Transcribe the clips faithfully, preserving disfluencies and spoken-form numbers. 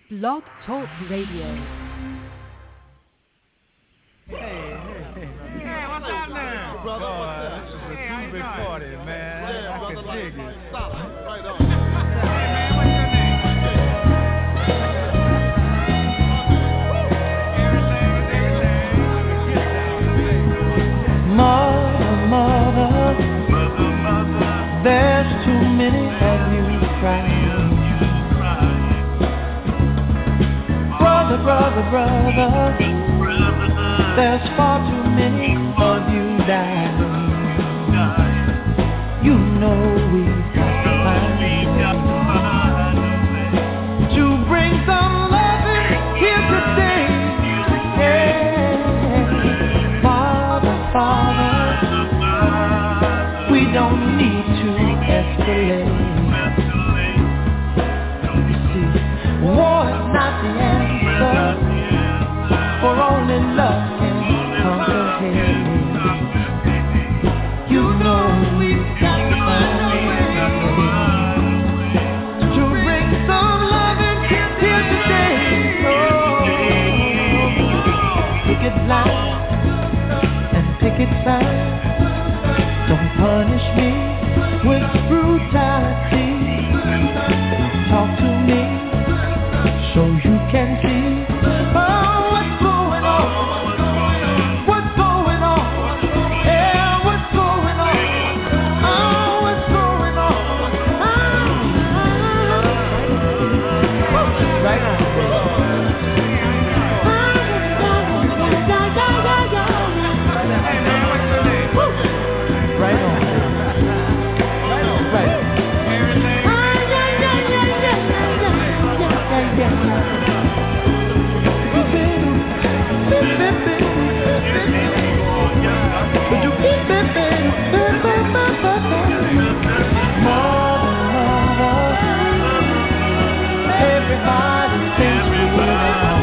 Blog Talk Radio. Hey, hey, hey. Hey, what's happening? Brother, Boy, what's up? This is a Hey, two-bit party, man. Yeah, I brother, can like, dig it. stop. Right on. Hey, man, what's your name? Mother, mother, there's too many of you crying. Brother, brother, brother, there's far too many of you dying. You know we've got to find a way to bring some loving here today. Yeah. Father, Father, we don't need to escalate. You see, war is not the answer, for only love can conquer hate. You know we've got to find a way to bring some loving here today. Oh, picket line and picket sign. Don't punish me with brutality. Talk to me so you can see. Oh, what's going on? What's going on? Yeah, what's going on? Oh, what's going on? Ah, right on. Right on. Right on. Right. Everybody thinks we're wrong.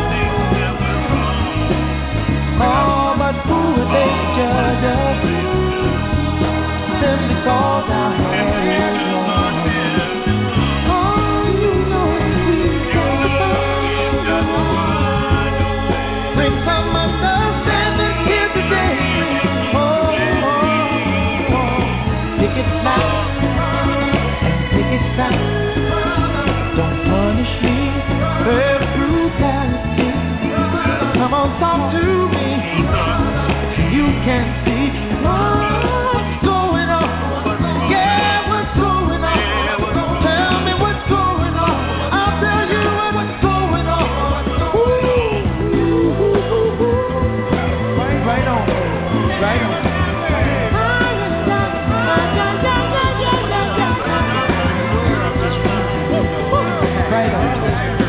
Oh, but who would they judge us? Simply cause our hair is long. Oh, you know we can't find a way. Bring some understanding here today. Oh, oh, oh. Pick it loud and pick it sound. Don't punish me for brutality. Come on, talk to me. You can see what's going on. Yeah, what's going on? Tell me what's going on. I'll tell you what's going on. Ooh. Right on, right on. Right on.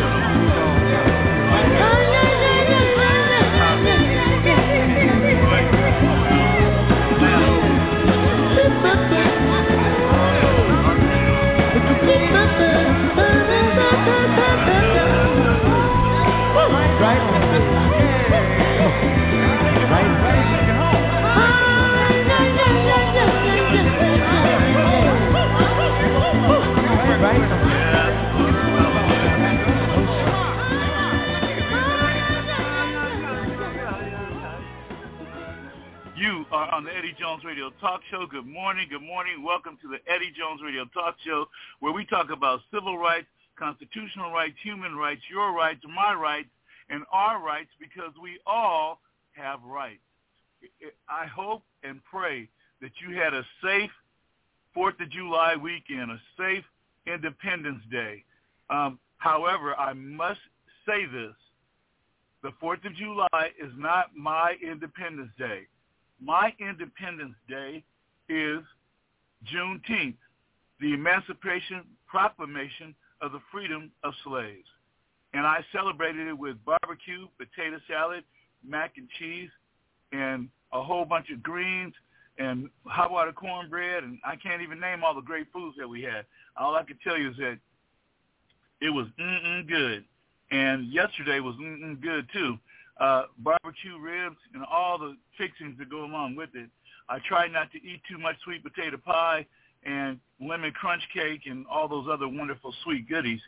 You are on the Eddie Jones Radio Talk Show. Good morning, good morning. Welcome to the Eddie Jones Radio Talk Show, where we talk about civil rights, constitutional rights, human rights, your rights, my rights, and our rights, because we all have rights. I hope and pray that you had a safe fourth of July weekend, a safe Independence Day. Um, however, I must say this. The fourth of July is not my Independence Day. My Independence Day is Juneteenth, the Emancipation Proclamation of the freedom of slaves. And I celebrated it with barbecue, potato salad, mac and cheese, and a whole bunch of greens and hot water cornbread, and I can't even name all the great foods that we had. All I can tell you is that it was mm-mm good. And yesterday was mm-mm good, too. Uh, barbecue ribs and all the fixings that go along with it. I tried not to eat too much sweet potato pie and lemon crunch cake and all those other wonderful sweet goodies.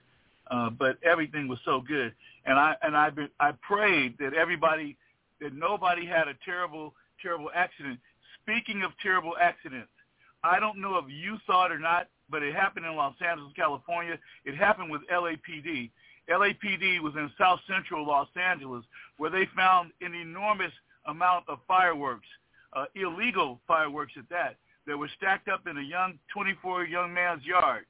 uh, but everything was so good. And I and I I prayed that everybody, that nobody had a terrible, terrible accident. Speaking of terrible accidents, I don't know if you saw it or not, but it happened in Los Angeles, California. It happened with L A P D. L A P D was in South Central Los Angeles, where they found an enormous amount of fireworks, uh, illegal fireworks at that, that were stacked up in a young twenty-four young man's yard,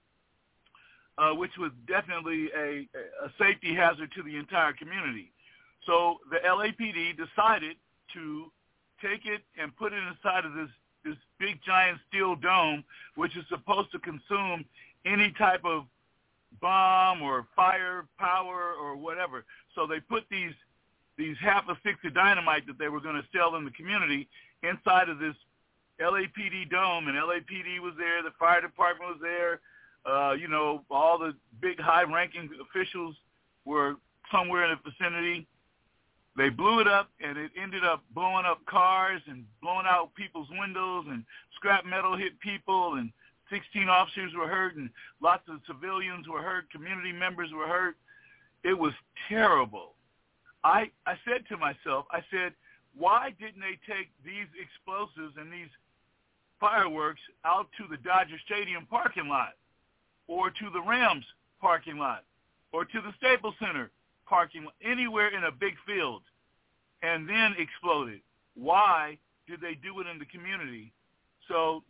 uh, which was definitely a, a safety hazard to the entire community. So the L A P D decided to take it and put it inside of this, this big giant steel dome, which is supposed to consume any type of bomb or fire power or whatever. So they put these these half a sticks of dynamite that they were going to sell in the community inside of this L A P D dome, and L A P D was there, the fire department was there, uh, you know, all the big high-ranking officials were somewhere in the vicinity. They blew it up, and it ended up blowing up cars and blowing out people's windows, and scrap metal hit people, and sixteen officers were hurt, and lots of civilians were hurt, community members were hurt. It was terrible. I, I said to myself, I said, why didn't they take these explosives and these fireworks out to the Dodger Stadium parking lot, or to the Rams parking lot, or to the Staples Center parking lot, anywhere in a big field, and then explode it? Why did they do it in the community? So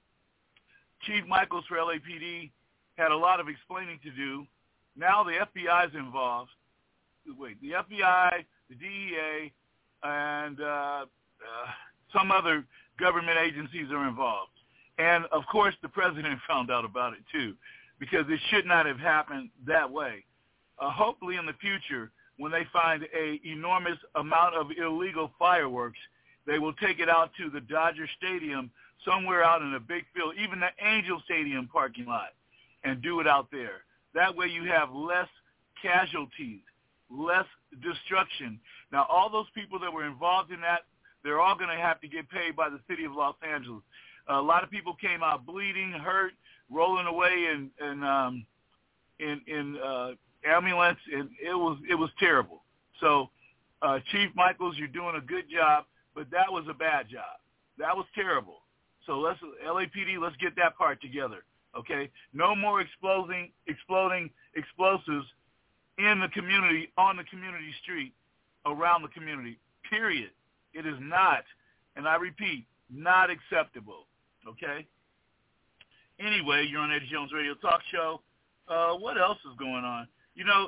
Chief Michaels for L A P D had a lot of explaining to do. Now the F B I is involved. Wait, the F B I, the D E A, and uh, uh, some other government agencies are involved. And, of course, the president found out about it, too, because it should not have happened that way. Uh, hopefully in the future, when they find an enormous amount of illegal fireworks, they will take it out to the Dodger Stadium, somewhere out in a big field, even the Angel Stadium parking lot, and do it out there. That way you have less casualties, less destruction. Now, all those people that were involved in that, they're all going to have to get paid by the city of Los Angeles. Uh, a lot of people came out bleeding, hurt, rolling away in in um, in, in uh, ambulance, and it was it was terrible. So, uh, Chief Michaels, you're doing a good job, but that was a bad job. That was terrible. So let's L A P D, let's get that part together. Okay, no more exploding exploding explosives in the community, on the community street, around the community. Period. It is not, and I repeat, not acceptable. Okay? Anyway, you're on Eddie Jones Radio Talk Show. Uh, what else is going on? You know,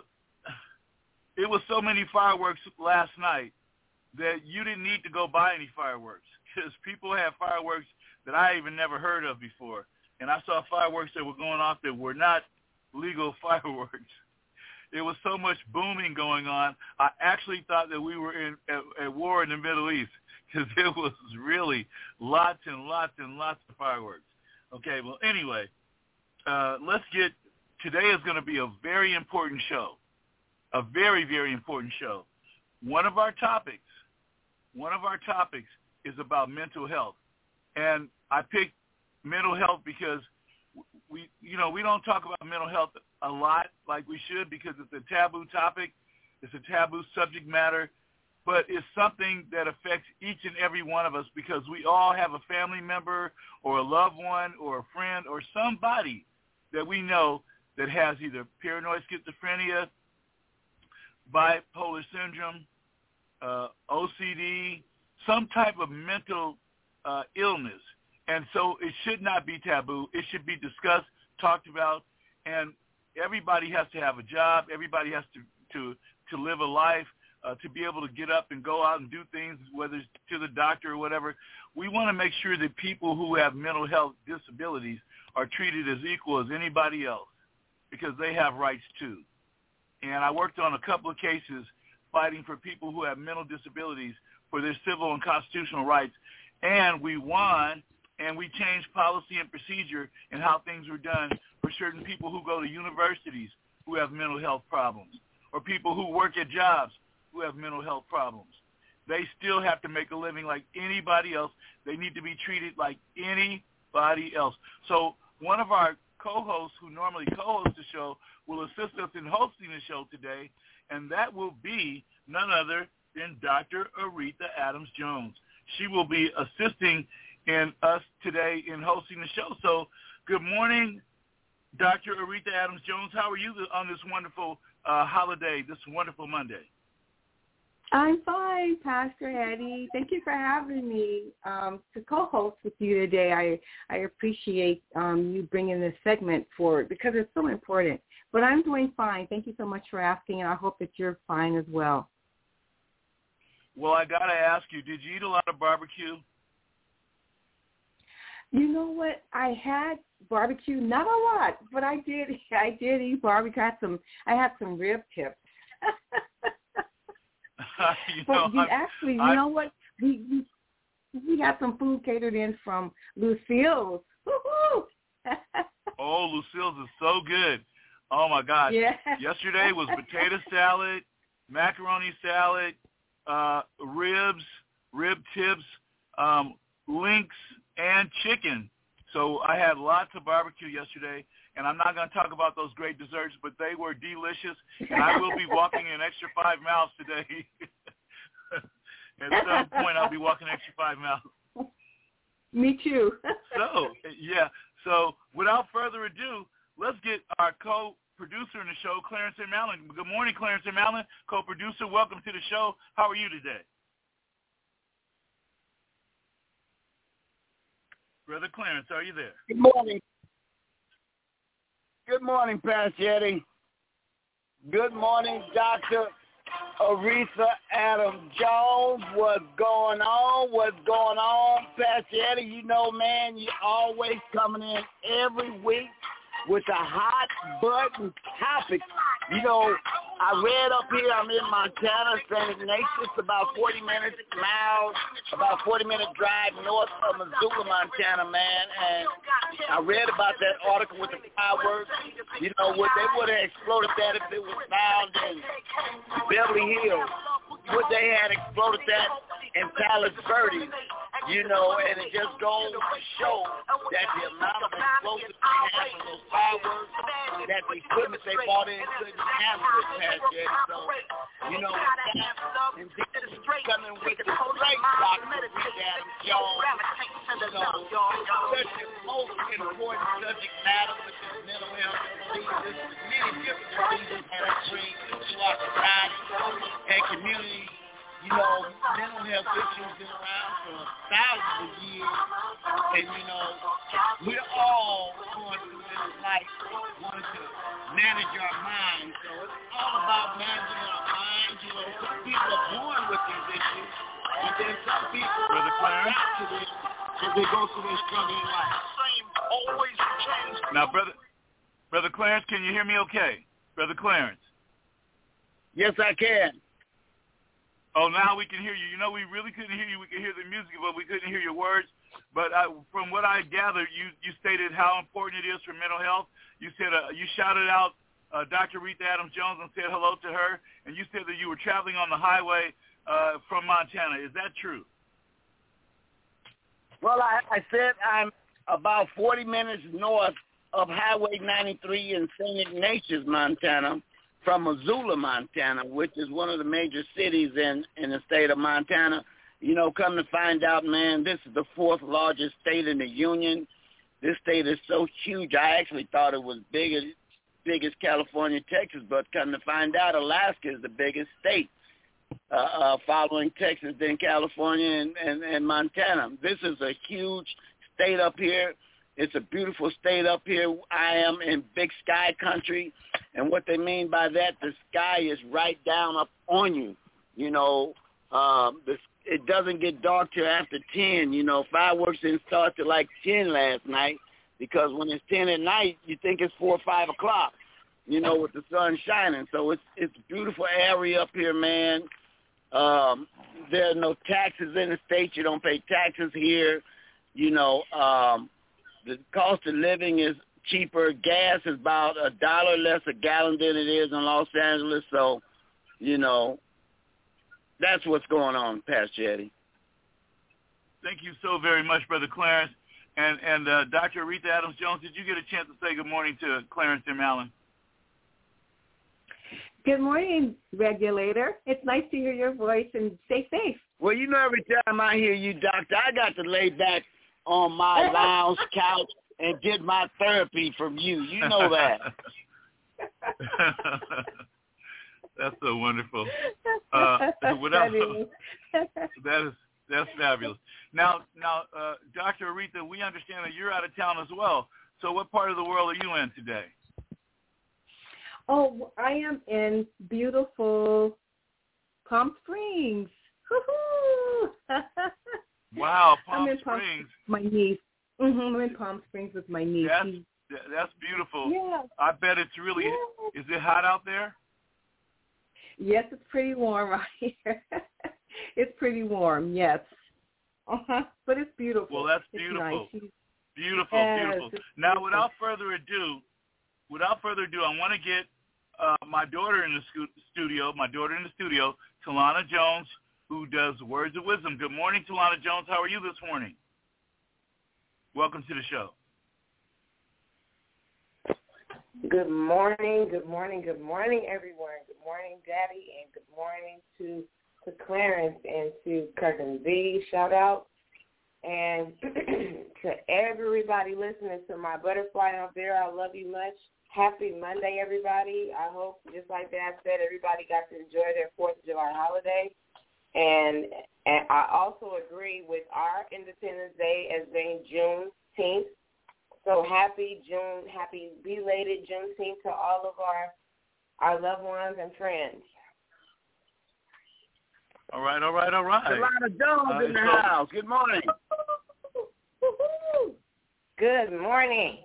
it was so many fireworks last night that you didn't need to go buy any fireworks, because people have fireworks that I even never heard of before. And I saw fireworks that were going off that were not legal fireworks. There was so much booming going on, I actually thought that we were in at, at war in the Middle East, because there was really lots and lots and lots of fireworks. Okay, well, anyway, uh, let's get – today is going to be a very important show, a very, very important show. One of our topics, one of our topics is about mental health. And I picked mental health because we, you know, we don't talk about mental health a lot like we should, because it's a taboo topic. It's a taboo subject matter, but it's something that affects each and every one of us, because we all have a family member or a loved one or a friend or somebody that we know that has either paranoid schizophrenia, bipolar syndrome, uh, O C D, some type of mental uh, illness. And so it should not be taboo. It should be discussed, talked about, and everybody has to have a job. Everybody has to, to, to live a life, uh, to be able to get up and go out and do things, whether it's to the doctor or whatever. We want to make sure that people who have mental health disabilities are treated as equal as anybody else, because they have rights too. And I worked on a couple of cases fighting for people who have mental disabilities for their civil and constitutional rights, and we won. And we changed policy and procedure and how things were done for certain people who go to universities who have mental health problems, or people who work at jobs who have mental health problems. They still have to make a living like anybody else. They need to be treated like anybody else. So one of our co-host who normally co-hosts the show will assist us in hosting the show today, and that will be none other than Doctor Aretha Adams-Jones. She will be assisting in us today in hosting the show. So good morning, Doctor Aretha Adams-Jones. How are you on this wonderful uh, holiday, this wonderful Monday? I'm fine, Pastor Eddie. Thank you for having me um, to co-host with you today. I I appreciate um, you bringing this segment forward because it's so important. But I'm doing fine. Thank you so much for asking, and I hope that you're fine as well. Well, I got to ask you, did you eat a lot of barbecue? You know what? I had barbecue, not a lot, but I did. I did eat barbecue. I had some. I had some rib tips. you but know, you I, actually, you I, know what? We, we we got some food catered in from Lucille's. Woo-hoo! Oh, Lucille's is so good. Oh my gosh! Yeah. Yesterday was potato salad, macaroni salad, uh, ribs, rib tips, um, links, and chicken. So I had lots of barbecue yesterday, and I'm not going to talk about those great desserts, but they were delicious, and I will be walking an extra five miles today. At some point, I'll be walking an extra five miles. Me too. So, yeah. So without further ado, let's get our co-producer in the show, Clarence M. Allen. Good morning, Clarence M. Allen, co-producer. Welcome to the show. How are you today? Brother Clarence, are you there? Good morning. Good morning, Pastor Eddie. Good morning, Doctor Aretha Adams-Jones. What's going on? What's going on, Pastor Eddie? You know, man, you're always coming in every week with a hot button topic. You know, I read up here, I'm in Montana, Saint Ignatius, about forty minutes miles, about forty minute drive north of Missoula, Montana, man. And I read about that article with the fireworks. You know, would they would have exploded that if it was found in Beverly Hills? Would they have exploded that in Palos Verdes? You know, and it just goes to show that the amount of explosives they have in those fireworks, that the equipment they bought in couldn't handle it, Pastor. So, you know, and coming with the great Doctor Aretha Adams-Jones, you know, such a most important subject matter, which is mental health diseases, many different diseases that are bring to our society and community. You know, mental health issues been around for thousands of years, and, you know, we're all going through this life wanting to manage our minds. So it's all about managing our minds. You know, some people are born with these issues, and then some people adapt to this as they go through their struggle in life. Always change. Now, brother, brother Clarence, can you hear me okay? Brother Clarence. Yes, I can. Oh, now we can hear you. You know, we really couldn't hear you. We could hear the music, but we couldn't hear your words. But I, from what I gathered, you, you stated how important it is for mental health. You said uh, you shouted out uh, Doctor Aretha Adams-Jones and said hello to her, and you said that you were traveling on the highway uh, from Montana. Is that true? Well, I, I said I'm about forty minutes north of Highway ninety-three in Saint Ignatius, Montana, from Missoula, Montana, which is one of the major cities in, in the state of Montana. You know, come to find out, man, this is the fourth largest state in the union. This state is so huge, I actually thought it was bigger, big as California, Texas, but come to find out, Alaska is the biggest state, uh, uh, following Texas, then California and, and, and Montana. This is a huge state up here. It's a beautiful state up here. I am in big sky country, and what they mean by that, the sky is right down up on you. You know, um, the, it doesn't get dark till after ten. You know, fireworks didn't start till like ten last night because when it's ten at night, you think it's four or five o'clock, you know, with the sun shining. So it's it's a beautiful area up here, man. Um, there are no taxes in the state. You don't pay taxes here. You know, um, the cost of living is cheaper. Gas is about a dollar less a gallon than it is in Los Angeles. So, you know, that's what's going on, Pastor Eddie. Thank you so very much, Brother Clarence. And and uh, Doctor Aretha Adams-Jones, did you get a chance to say good morning to Clarence M. Allen? Good morning, Regulator. It's nice to hear your voice, and stay safe. Well, you know, every time I hear you, Doctor, I got to lay back on my lounge couch and get my therapy from you. You know that. That's so wonderful. Uh, without, that is that's fabulous. Now, now, uh, Doctor Aretha, we understand that you're out of town as well. So, what part of the world are you in today? Oh, I am in beautiful Palm Springs. Woo-hoo! Wow, Palm I'm in Springs. Palm, my niece. Mm-hmm, I'm in Palm Springs with my niece. That's, that's beautiful. Yeah. I bet it's really, yeah. Is it hot out there? Yes, it's pretty warm out here. It's pretty warm, yes. Uh-huh. But it's beautiful. Well, that's it's beautiful. Nice. Beautiful, yes, beautiful. beautiful. Now, without further ado, without further ado, I want to get uh, my daughter in the scu- studio, my daughter in the studio, Talana Jones, who does Words of Wisdom. Good morning, Talana Jones. How are you this morning? Welcome to the show. Good morning, good morning, good morning, everyone. Good morning, Daddy, and good morning to, to Clarence and to Cousin V. Shout out. And to everybody listening to my butterfly out there, I love you much. Happy Monday, everybody. I hope, just like Dad said, everybody got to enjoy their fourth of July holiday. And, and I also agree with our Independence Day as being Juneteenth. So happy June, happy belated Juneteenth to all of our our loved ones and friends. All right, all right, all right. Talana Jones uh, in the so, house. Good morning. Good morning.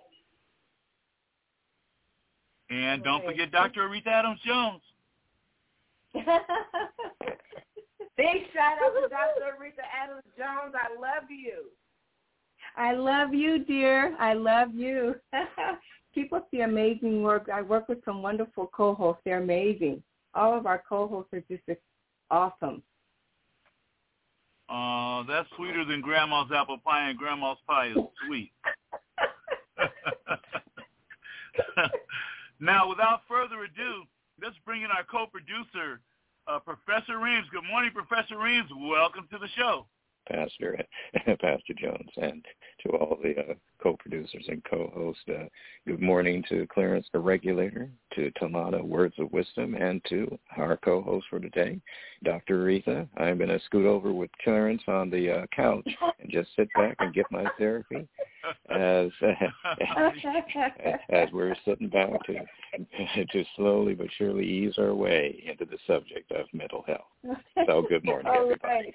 And don't forget Doctor Aretha Adams-Jones. Big shout out to Doctor Aretha Adams-Jones. I love you. I love you, dear. I love you. Keep up the amazing work. I work with some wonderful co-hosts. They're amazing. All of our co-hosts are just awesome. Uh, that's sweeter than Grandma's apple pie, and Grandma's pie is sweet. Now, without further ado, let's bring in our co-producer, uh, Professor Reams. Good morning, Professor Reams. Welcome to the show. Pastor, Pastor Jones, and to all the uh, co-producers and co-hosts. Uh, good morning to Clarence the Regulator, to Talana Words of Wisdom, and to our co-host for today, Doctor Aretha. I'm going to scoot over with Clarence on the uh, couch and just sit back and get my therapy as uh, as we're sitting back to to slowly but surely ease our way into the subject of mental health. So good morning, everybody.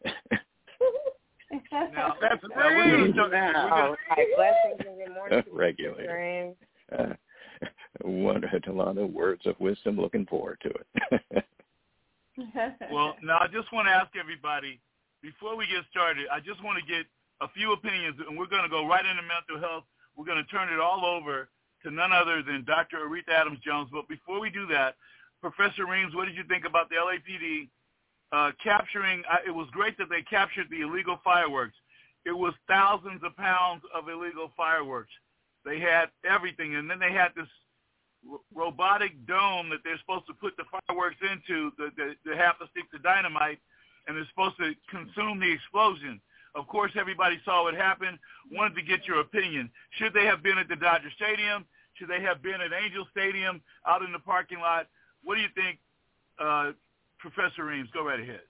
Now, That's now we're going to talk All right, blessings and good morning to Regulator. you, Uh, one, Talana, Words of Wisdom, looking forward to it. Well, now I just want to ask everybody, before we get started, I just want to get a few opinions, and we're going to go right into mental health. We're going to turn it all over to none other than Doctor Aretha Adams-Jones. But before we do that, Professor Reams, what did you think about the L A P D uh, capturing? Uh, it was great that they captured the illegal fireworks. It was thousands of pounds of illegal fireworks. They had everything, and then they had this r- robotic dome that they're supposed to put the fireworks into, the, the, the half a stick of dynamite, and they're supposed to consume the explosion. Of course, everybody saw what happened. Wanted to get your opinion. Should they have been at the Dodger Stadium? Should they have been at Angel Stadium out in the parking lot? What do you think, uh, Professor Reams? Go right ahead.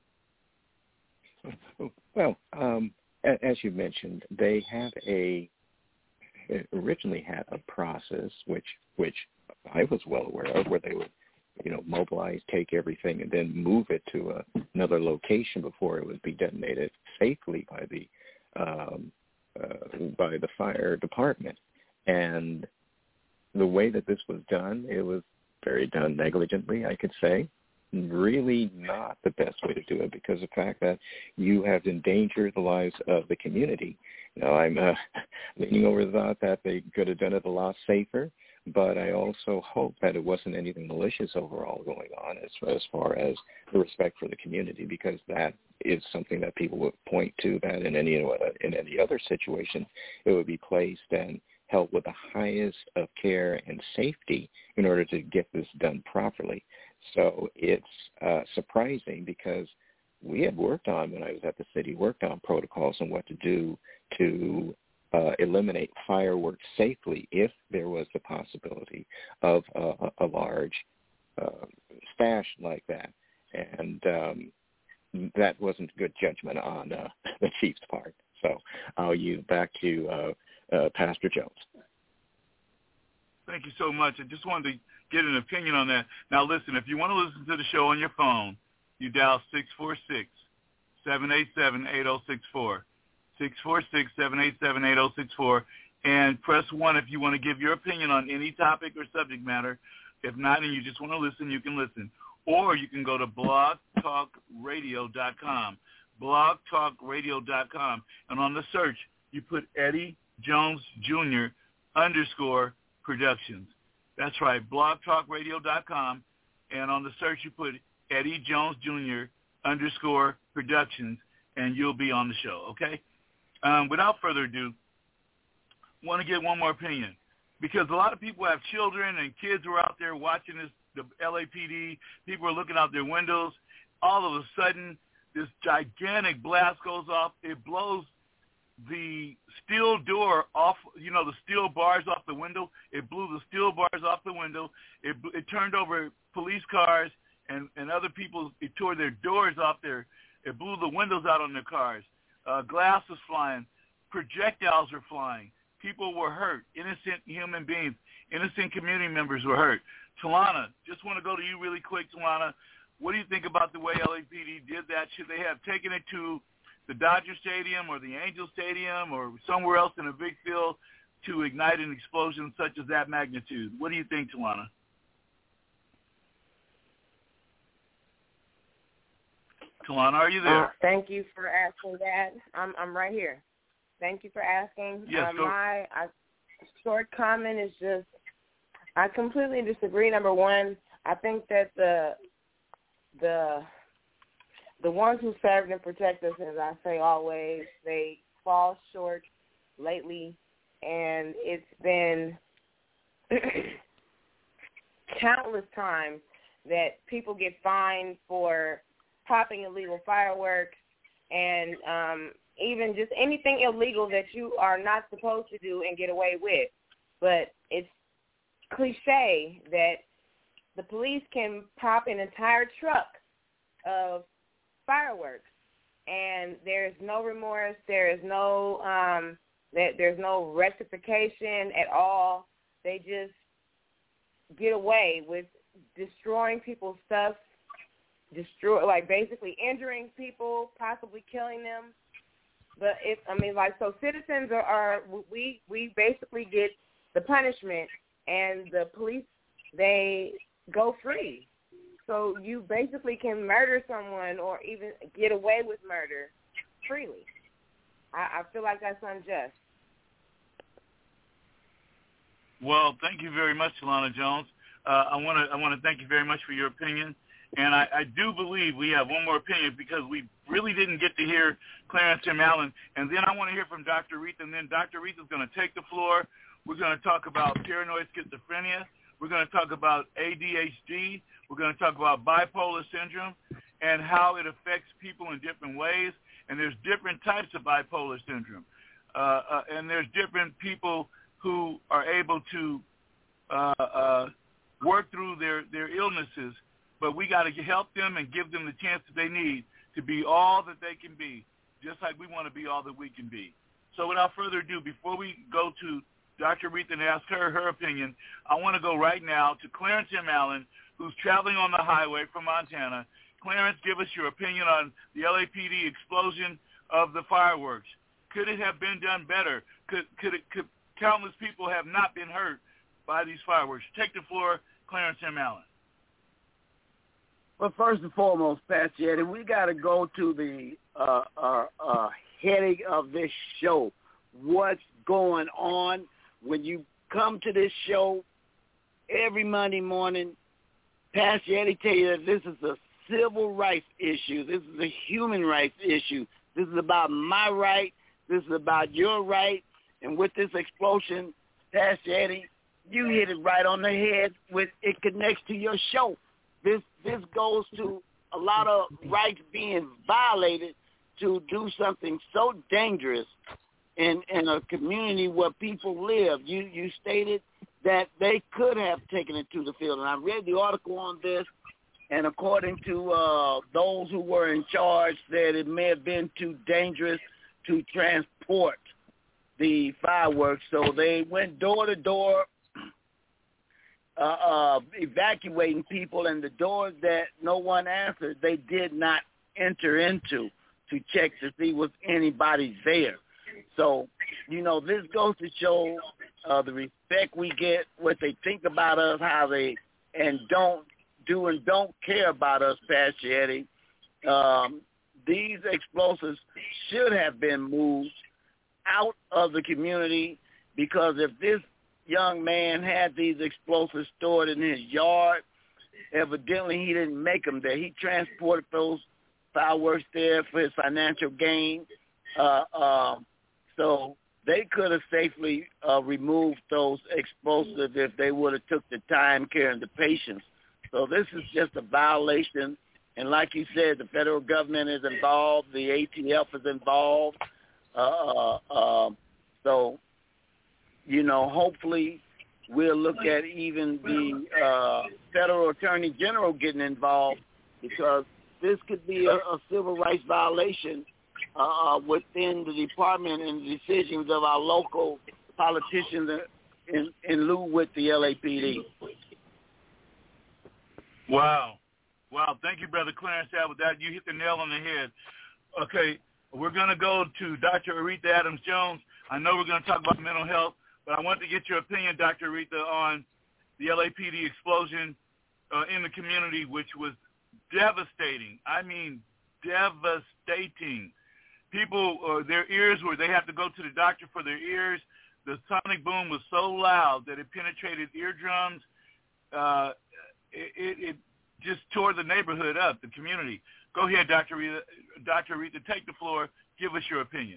Well, um, as you mentioned, they have a originally had a process which which I was well aware of, where they would, you know, mobilize, take everything, and then move it to a, another location before it would be detonated safely by the um, uh, by the fire department. And the way that this was done, it was very done negligently, I could say. Really not the best way to do it, because of the fact that you have endangered the lives of the community. Now, I'm uh, leaning over the thought that they could have done it a lot safer, but I also hope that it wasn't anything malicious overall going on as, as far as the respect for the community, because that is something that people would point to, that in any in any other situation, it would be placed and held with the highest of care and safety in order to get this done properly. So it's uh, surprising, because we had worked on, when I was at the city, worked on protocols on what to do to uh, eliminate fireworks safely if there was the possibility of uh, a large uh, stash like that. And um, that wasn't good judgment on uh, the chief's part. So I'll yield back to uh, uh, Pastor Jones. Thank you so much. I just wanted to get an opinion on that. Now, listen, if you want to listen to the show on your phone, you dial six four six, seven eight seven, eight zero six four, six four six, seven eight seven, eight zero six four, and press one if you want to give your opinion on any topic or subject matter. If not, and you just want to listen, you can listen. Or you can go to blog talk radio dot com, blog talk radio dot com, and on the search, you put Eddie Jones Junior underscore Productions. That's right, blog talk radio dot com, and on the search, you put Eddie Jones Junior underscore Productions, and you'll be on the show, okay? Um, without further ado, I want to get one more opinion, because a lot of people have children and kids who are out there watching this, the L A P D. People are looking out their windows. All of a sudden, this gigantic blast goes off. It blows the steel door off, you know, the steel bars off the window. It blew the steel bars off the window. It, it turned over police cars and, and other people. It tore their doors off there. It blew the windows out on their cars. Uh, glass was flying. Projectiles were flying. People were hurt. Innocent human beings, innocent community members were hurt. Talana, just want to go to you really quick, Talana. What do you think about the way L A P D did that? Should they have taken it to the Dodger Stadium or the Angel Stadium or somewhere else in a big field to ignite an explosion such as that magnitude? What do you think, Talana? Talana, are you there? Uh, thank you for asking that. I'm I'm right here. Thank you for asking. Yes, uh, go. My I, short comment is just, I completely disagree. Number one, I think that the the the ones who serve and protect us, as I say always, they fall short lately, and it's been countless times that people get fined for popping illegal fireworks and um, even just anything illegal that you are not supposed to do and get away with. But it's cliche that the police can pop an entire truck of fireworks, and there's no remorse, there is no um, that there's no rectification at all. They just get away with destroying people's stuff, destroy like basically injuring people, possibly killing them. But if I mean, like, so citizens are, are we we basically get the punishment, and the police, they go free. So you basically can murder someone or even get away with murder freely. I, I feel like that's unjust. Well, thank you very much, Talana Jones. Uh, I want to I want to thank you very much for your opinion. And I, I do believe we have one more opinion, because we really didn't get to hear Clarence M. Allen. And then I want to hear from Doctor Aretha, and then Doctor Aretha is going to take the floor. We're going to talk about paranoid schizophrenia. We're going to talk about A D H D. We're going to talk about bipolar syndrome and how it affects people in different ways. And there's different types of bipolar syndrome. Uh, uh, and there's different people who are able to uh, uh, work through their, their illnesses. But we got to help them and give them the chance that they need to be all that they can be, just like we want to be all that we can be. So without further ado, before we go to Doctor Aretha and ask her her opinion, I want to go right now to Clarence M. Allen, who's traveling on the highway from Montana. Clarence, give us your opinion on the L A P D explosion of the fireworks. Could it have been done better? Could, could, it, could countless people have not been hurt by these fireworks? Take the floor, Clarence M. Allen. Well, first and foremost, Pastor Eddie, we got to go to the uh, uh, uh, heading of this show. What's going on? When you come to this show, every Monday morning, Pastor Eddie tell you that this is a civil rights issue. This is a human rights issue. This is about my right. This is about your right. And with this explosion, Pastor Eddie, you hit it right on the head. With it connects to your show. This this goes to a lot of rights being violated to do something so dangerous in in a community where people live. You you stated that they could have taken it to the field, and I read the article on this. And according to uh, those who were in charge, said it may have been too dangerous to transport the fireworks. So they went door to door, uh, uh, evacuating people, and the doors that no one answered, they did not enter into to check to see was anybody there. So, you know, this goes to show uh, the respect we get, what they think about us, how they and don't do and don't care about us, Pastor Eddie. Um, these explosives should have been moved out of the community, because if this young man had these explosives stored in his yard, evidently he didn't make them there. He transported those fireworks there for his financial gain. Uh, uh, so they could have safely uh, removed those explosives if they would have took the time, care, and the patience. So this is just a violation. And like you said, the federal government is involved. The A T F is involved. Uh, uh, so, you know, hopefully we'll look at even the uh, federal attorney general getting involved, because this could be a, a civil rights violation uh, within the department and the decisions of our local politicians in, in lieu with the L A P D. Wow. Wow. Thank you, Brother Clarence. With that, you hit the nail on the head. Okay, we're going to go to Doctor Aretha Adams-Jones. I know we're going to talk about mental health, but I want to get your opinion, Doctor Aretha, on the L A P D explosion uh, in the community, which was devastating. I mean, devastating. People, uh, their ears were, they had to go to the doctor for their ears. The sonic boom was so loud that it penetrated eardrums. Uh, it, it, it just tore the neighborhood up, the community. Go ahead, Doctor Aretha. Doctor Aretha, take the floor. Give us your opinion.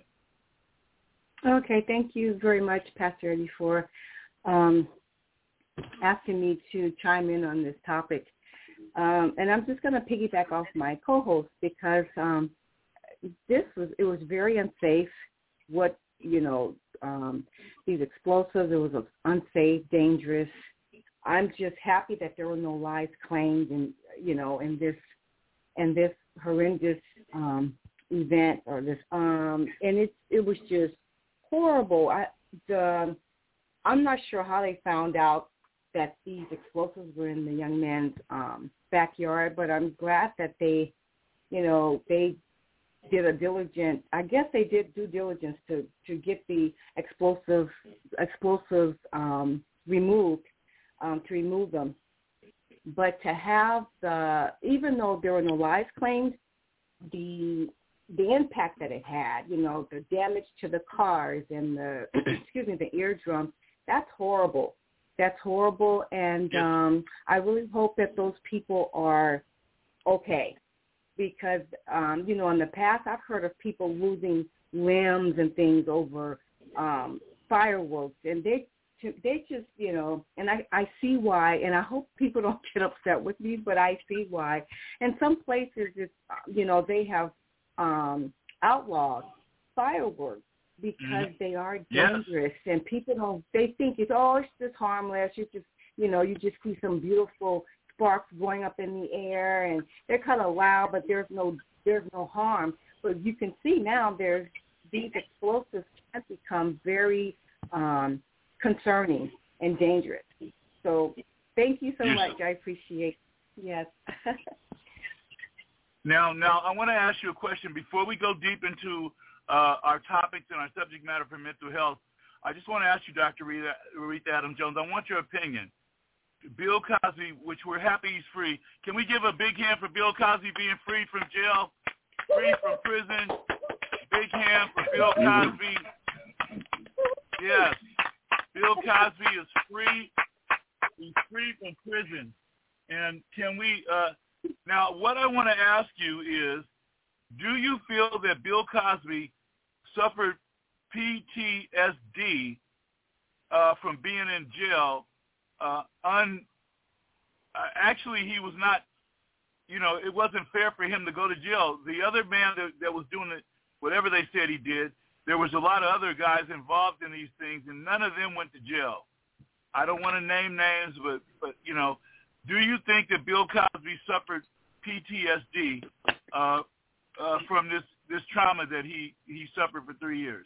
Okay, thank you very much, Pastor Eddie, for um, asking me to chime in on this topic. Um, and I'm just going to piggyback off my co-host, because um, this was, it was very unsafe. What, you know, um, these explosives, it was unsafe, dangerous. I'm just happy that there were no lives claimed, and you know, in this, in this horrendous um, event, or this, um, and it it was just horrible. I the I'm not sure how they found out that these explosives were in the young man's um, backyard, but I'm glad that they, you know, they did a diligent, I guess they did due diligence to, to get the explosive explosives um, removed, um, to remove them. But to have the, even though there were no lives claimed, the the impact that it had, you know, the damage to the cars and the, excuse me, the eardrum, that's horrible. That's horrible, and um, I really hope that those people are okay, because, um, you know, in the past I've heard of people losing limbs and things over um, fireworks, and they they just, you know, and I, I see why, and I hope people don't get upset with me, but I see why. And some places, it's, you know, they have um, outlawed fireworks, because they are dangerous, yes. And people don't, they think it's, oh, it's just harmless. You just, you know, you just see some beautiful sparks going up in the air, and they're kind of loud, but there's no, there's no harm. But you can see now there's, these explosives can become very um, concerning and dangerous. So thank you so yes. much. I appreciate it. Yes. now, now I want to ask you a question before we go deep into Uh, our topics and our subject matter for mental health. I just want to ask you, Doctor Aretha, Aretha Adams-Jones, I want your opinion. Bill Cosby, which we're happy he's free. Can we give a big hand for Bill Cosby being free from jail, free from prison? Big hand for Bill Cosby. Yes, Bill Cosby is free. he's free from prison. And can we, uh, now what I want to ask you is, do you feel that Bill Cosby suffered P T S D uh, from being in jail? Uh, un, uh, actually, he was not, you know, it wasn't fair for him to go to jail. The other man that, that was doing it, whatever they said he did, there was a lot of other guys involved in these things, and none of them went to jail. I don't want to name names, but, but you know, do you think that Bill Cosby suffered P T S D uh, uh, from this, this trauma that he, he suffered for three years?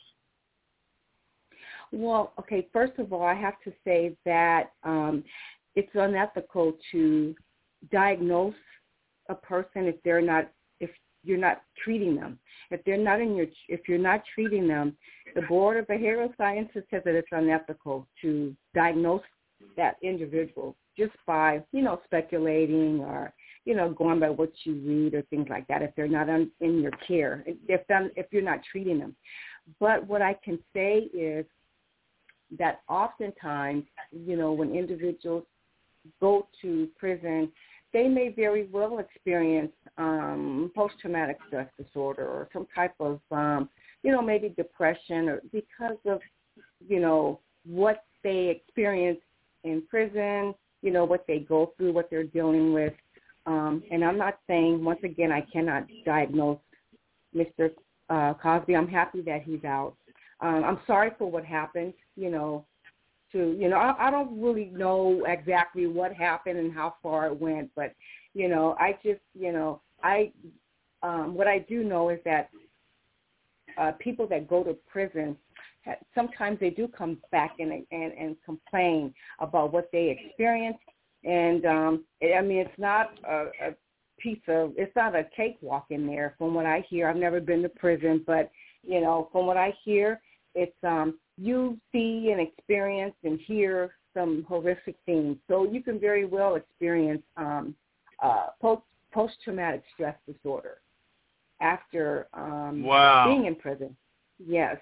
Well, okay, first of all, I have to say that um, it's unethical to diagnose a person if they're not, if you're not treating them. If they're not in your, if you're not treating them, the Board of Behavioral Sciences says that it's unethical to diagnose that individual just by, you know, speculating or, you know, going by what you read or things like that if they're not un, in your care, if, if you're not treating them. But what I can say is that oftentimes, you know, when individuals go to prison, they may very well experience um, post-traumatic stress disorder or some type of, um, you know, maybe depression, or because of, you know, what they experience in prison, you know, what they go through, what they're dealing with. Um, and I'm not saying, once again, I cannot diagnose Mister Uh, Cosby. I'm happy that he's out. Um, I'm sorry for what happened, you know, to, you know, I, I don't really know exactly what happened and how far it went, but, you know, I just, you know, I, um, what I do know is that uh, people that go to prison, sometimes they do come back and, and, and complain about what they experienced. And, um, I mean, it's not a, a piece of, it's not a cakewalk in there from what I hear. I've never been to prison, but, you know, from what I hear, it's, um, you see and experience and hear some horrific things. So you can very well experience um, uh, post, post-traumatic stress disorder after um, wow. being in prison. Yes.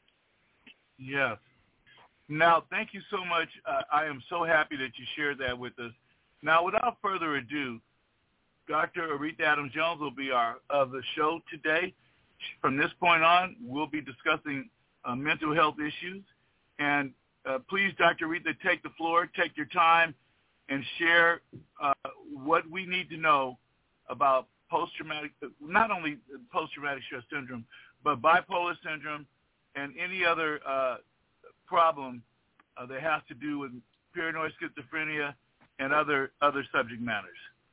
Yes. Now, thank you so much. Uh, I am so happy that you shared that with us. Now, without further ado, Doctor Aretha Adams-Jones will be our of the show today. From this point on, we'll be discussing uh, mental health issues. And uh, please, Doctor Aretha, take the floor, take your time, and share uh, what we need to know about post-traumatic, not only post-traumatic stress syndrome, but bipolar syndrome and any other uh, problem uh, that has to do with paranoid schizophrenia and other other subject matters.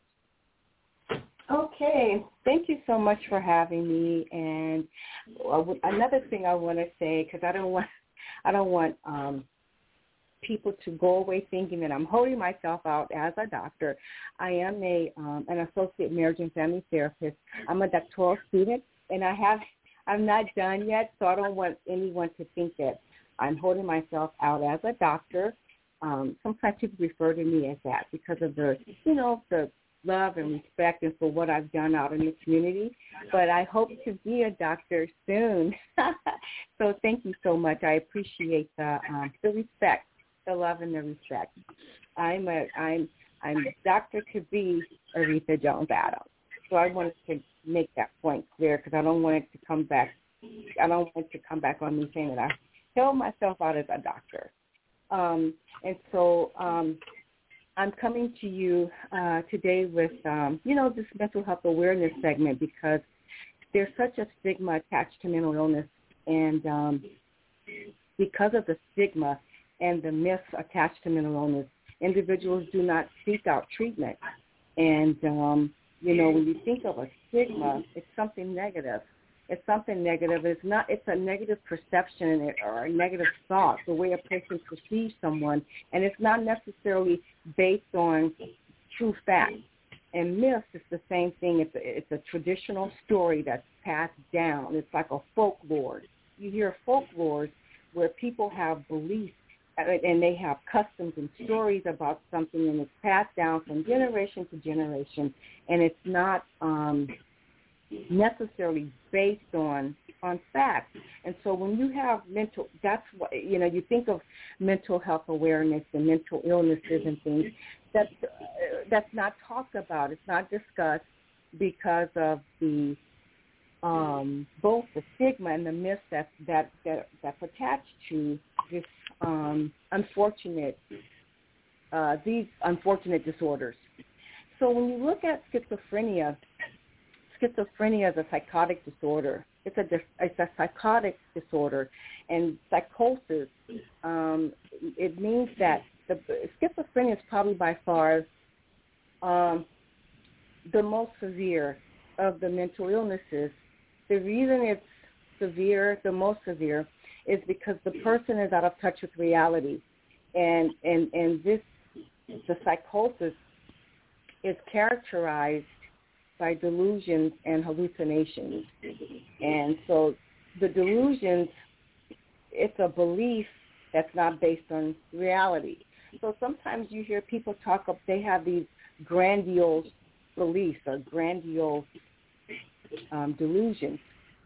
Okay, thank you so much for having me. And uh, another thing I want to say, because I don't want, I don't want um, people to go away thinking that I'm holding myself out as a doctor. I am a um, an associate marriage and family therapist. I'm a doctoral student, and I have, I'm not done yet, so I don't want anyone to think that I'm holding myself out as a doctor. Um, sometimes people refer to me as that because of the, you know, the love and respect and for what I've done out in the community. But I hope to be a doctor soon. So thank you so much. I appreciate the um, the respect, the love and the respect. I'm a I'm I'm Doctor to be Aretha Jones Adams. So I wanted to make that point clear because I don't want it to come back. I don't want it to come back on me saying that I held myself out as a doctor. Um, and so um, I'm coming to you uh, today with, um, you know, this mental health awareness segment because there's such a stigma attached to mental illness. And um, because of the stigma and the myths attached to mental illness, individuals do not seek out treatment. And, um, you know, when you think of a stigma, it's something negative. It's something negative. It's not. It's a negative perception or a negative thought, the way a person perceives someone, and it's not necessarily based on true facts. And myths is the same thing. It's a, it's a traditional story that's passed down. It's like a folklore. You hear folklores where people have beliefs and they have customs and stories about something, and it's passed down from generation to generation, and it's not um, necessarily based on on facts. And so when you have mental, that's what, you know, you think of mental health awareness and mental illnesses and things, that's, uh, that's not talked about. It's not discussed because of the, um, both the stigma and the myths that, that, that, that's attached to this um, unfortunate, uh, these unfortunate disorders. So when you look at schizophrenia, schizophrenia is a psychotic disorder. It's a it's a psychotic disorder, and psychosis. Um, it means that the schizophrenia is probably by far um, the most severe of the mental illnesses. The reason it's severe, the most severe, is because the person is out of touch with reality, and and and this the psychosis is characterized by delusions and hallucinations. And so the delusions, it's a belief that's not based on reality. So sometimes you hear people talk up, they have these grandiose beliefs or grandiose um, delusions.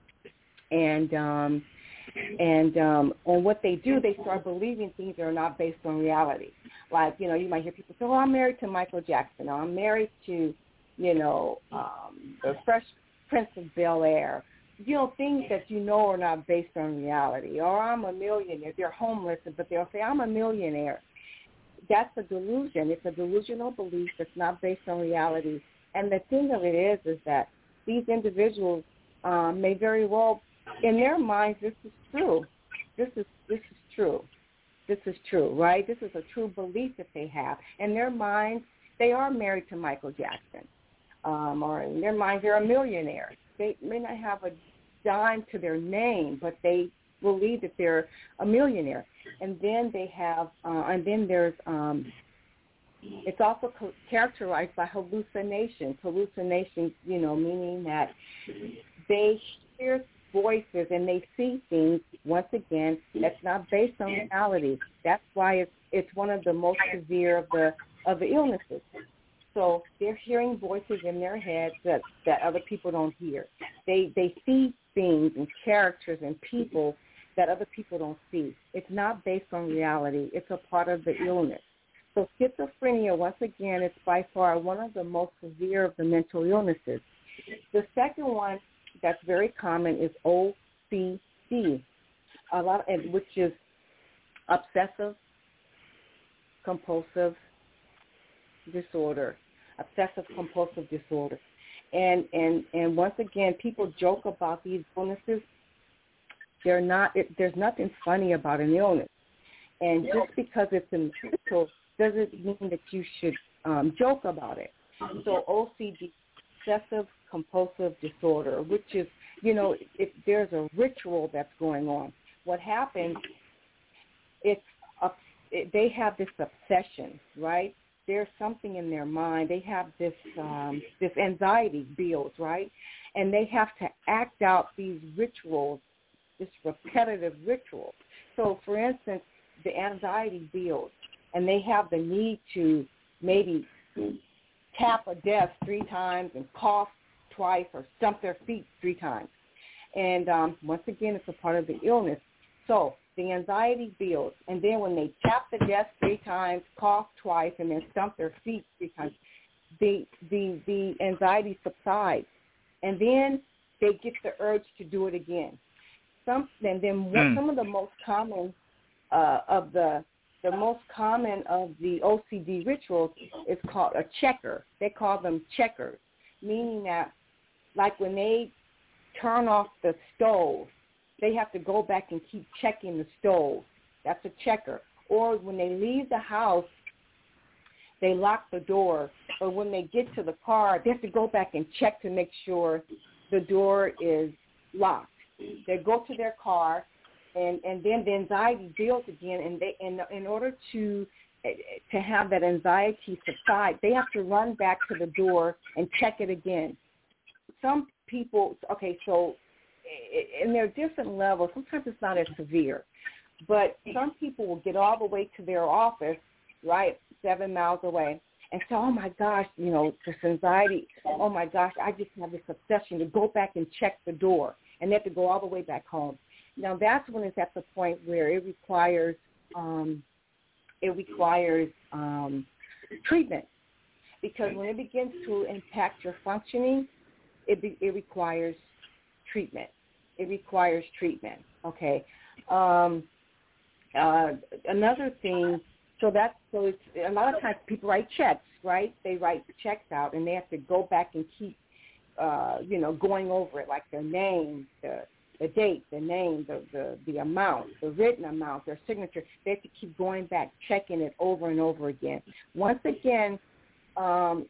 And um, and um, and what they do, they start believing things that are not based on reality. Like, you know, you might hear people say, well, I'm married to Michael Jackson, or I'm married to, you know, um, the Fresh Prince of Bel-Air, you know, things that you know are not based on reality. Or I'm a millionaire. They're homeless, but they'll say, I'm a millionaire. That's a delusion. It's a delusional belief that's not based on reality. And the thing of it is, is that these individuals um, may very well, in their minds, this is true. This is this is true. This is true, right? This is a true belief that they have. In their minds, they are married to Michael Jackson. Um, or in their minds, they're a millionaire. They may not have a dime to their name, but they believe that they're a millionaire. And then they have, uh, and then there's, um, it's also co- characterized by hallucinations. Hallucinations, you know, meaning that they hear voices and they see things, once again, that's not based on reality. That's why it's it's one of the most severe of the of the illnesses. So they're hearing voices in their heads that, that other people don't hear. They they see things and characters and people that other people don't see. It's not based on reality. It's a part of the illness. So schizophrenia, once again, is by far one of the most severe of the mental illnesses. The second one that's very common is O C D, a lot, of, which is obsessive compulsive disorder, obsessive compulsive disorder. And, and, and once again, people joke about these illnesses. They're not, it, there's nothing funny about an illness. And just because it's in medical doesn't mean that you should um, joke about it. So O C D, obsessive compulsive disorder, which is, you know, if there's a ritual that's going on. What happens, it's a, it, they have this obsession, right? There's something in their mind. They have this um, this anxiety builds, right? And they have to act out these rituals, this repetitive ritual. So, for instance, the anxiety builds, and they have the need to maybe tap a desk three times and cough twice or stump their feet three times. And um, once again, it's a part of the illness. So the anxiety builds, and then when they tap the desk three times, cough twice, and then stump their feet three times, the the the anxiety subsides, and then they get the urge to do it again. Some and then what, mm. some of the most common uh, of the the most common of the O C D rituals is called a checker. They call them checkers, meaning that like when they turn off the stove, they have to go back and keep checking the stove. That's a checker. Or when they leave the house, they lock the door. Or when they get to the car, they have to go back and check to make sure the door is locked. They go to their car, and, and then the anxiety builds again. And they, in, in order to to have that anxiety subside, they have to run back to the door and check it again. Some people, okay, so, and there are different levels. Sometimes it's not as severe, but some people will get all the way to their office, right, seven miles away, and say, oh, my gosh, you know, this anxiety, oh, my gosh, I just have this obsession to go back and check the door. and they have to go all the way back home. Now that's when it's at the point where it requires um, it requires um, treatment, because when it begins to impact your functioning, it be, it requires treatment. It requires treatment. Okay. Um, uh, another thing. So that's so it's a lot of times people write checks, right? They write checks out, and they have to go back and keep, uh, you know, going over it, like their name, the the date, the name, the, the the amount, the written amount, their signature. They have to keep going back, checking it over and over again. Once again, um,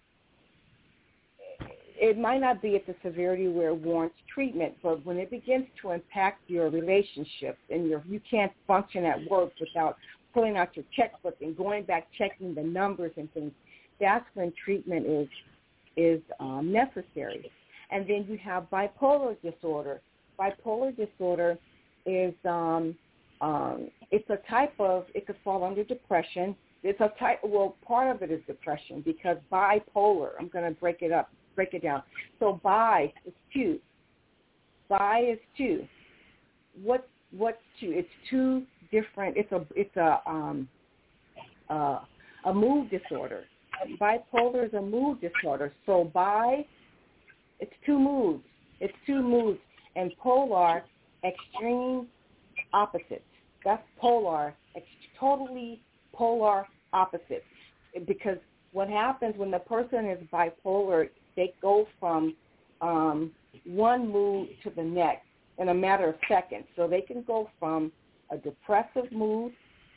it might not be at the severity where it warrants treatment, but when it begins to impact your relationship and your you can't function at work without pulling out your checkbook and going back checking the numbers and things, that's when treatment is is um, necessary. And then you have bipolar disorder. Bipolar disorder is um, um, it's a type of it could fall under depression. It's a type. Well, part of it is depression because bipolar. I'm going to break it up, break it down. So bi is two. Bi is two. What what's two? It's two different. It's a it's a um, uh, a mood disorder. Bipolar is a mood disorder. So bi, it's two moods. It's two moods, and polar, extreme opposites. That's polar, ex- totally polar opposites. Because what happens when the person is bipolar, they go from um, one mood to the next in a matter of seconds. So they can go from a depressive mood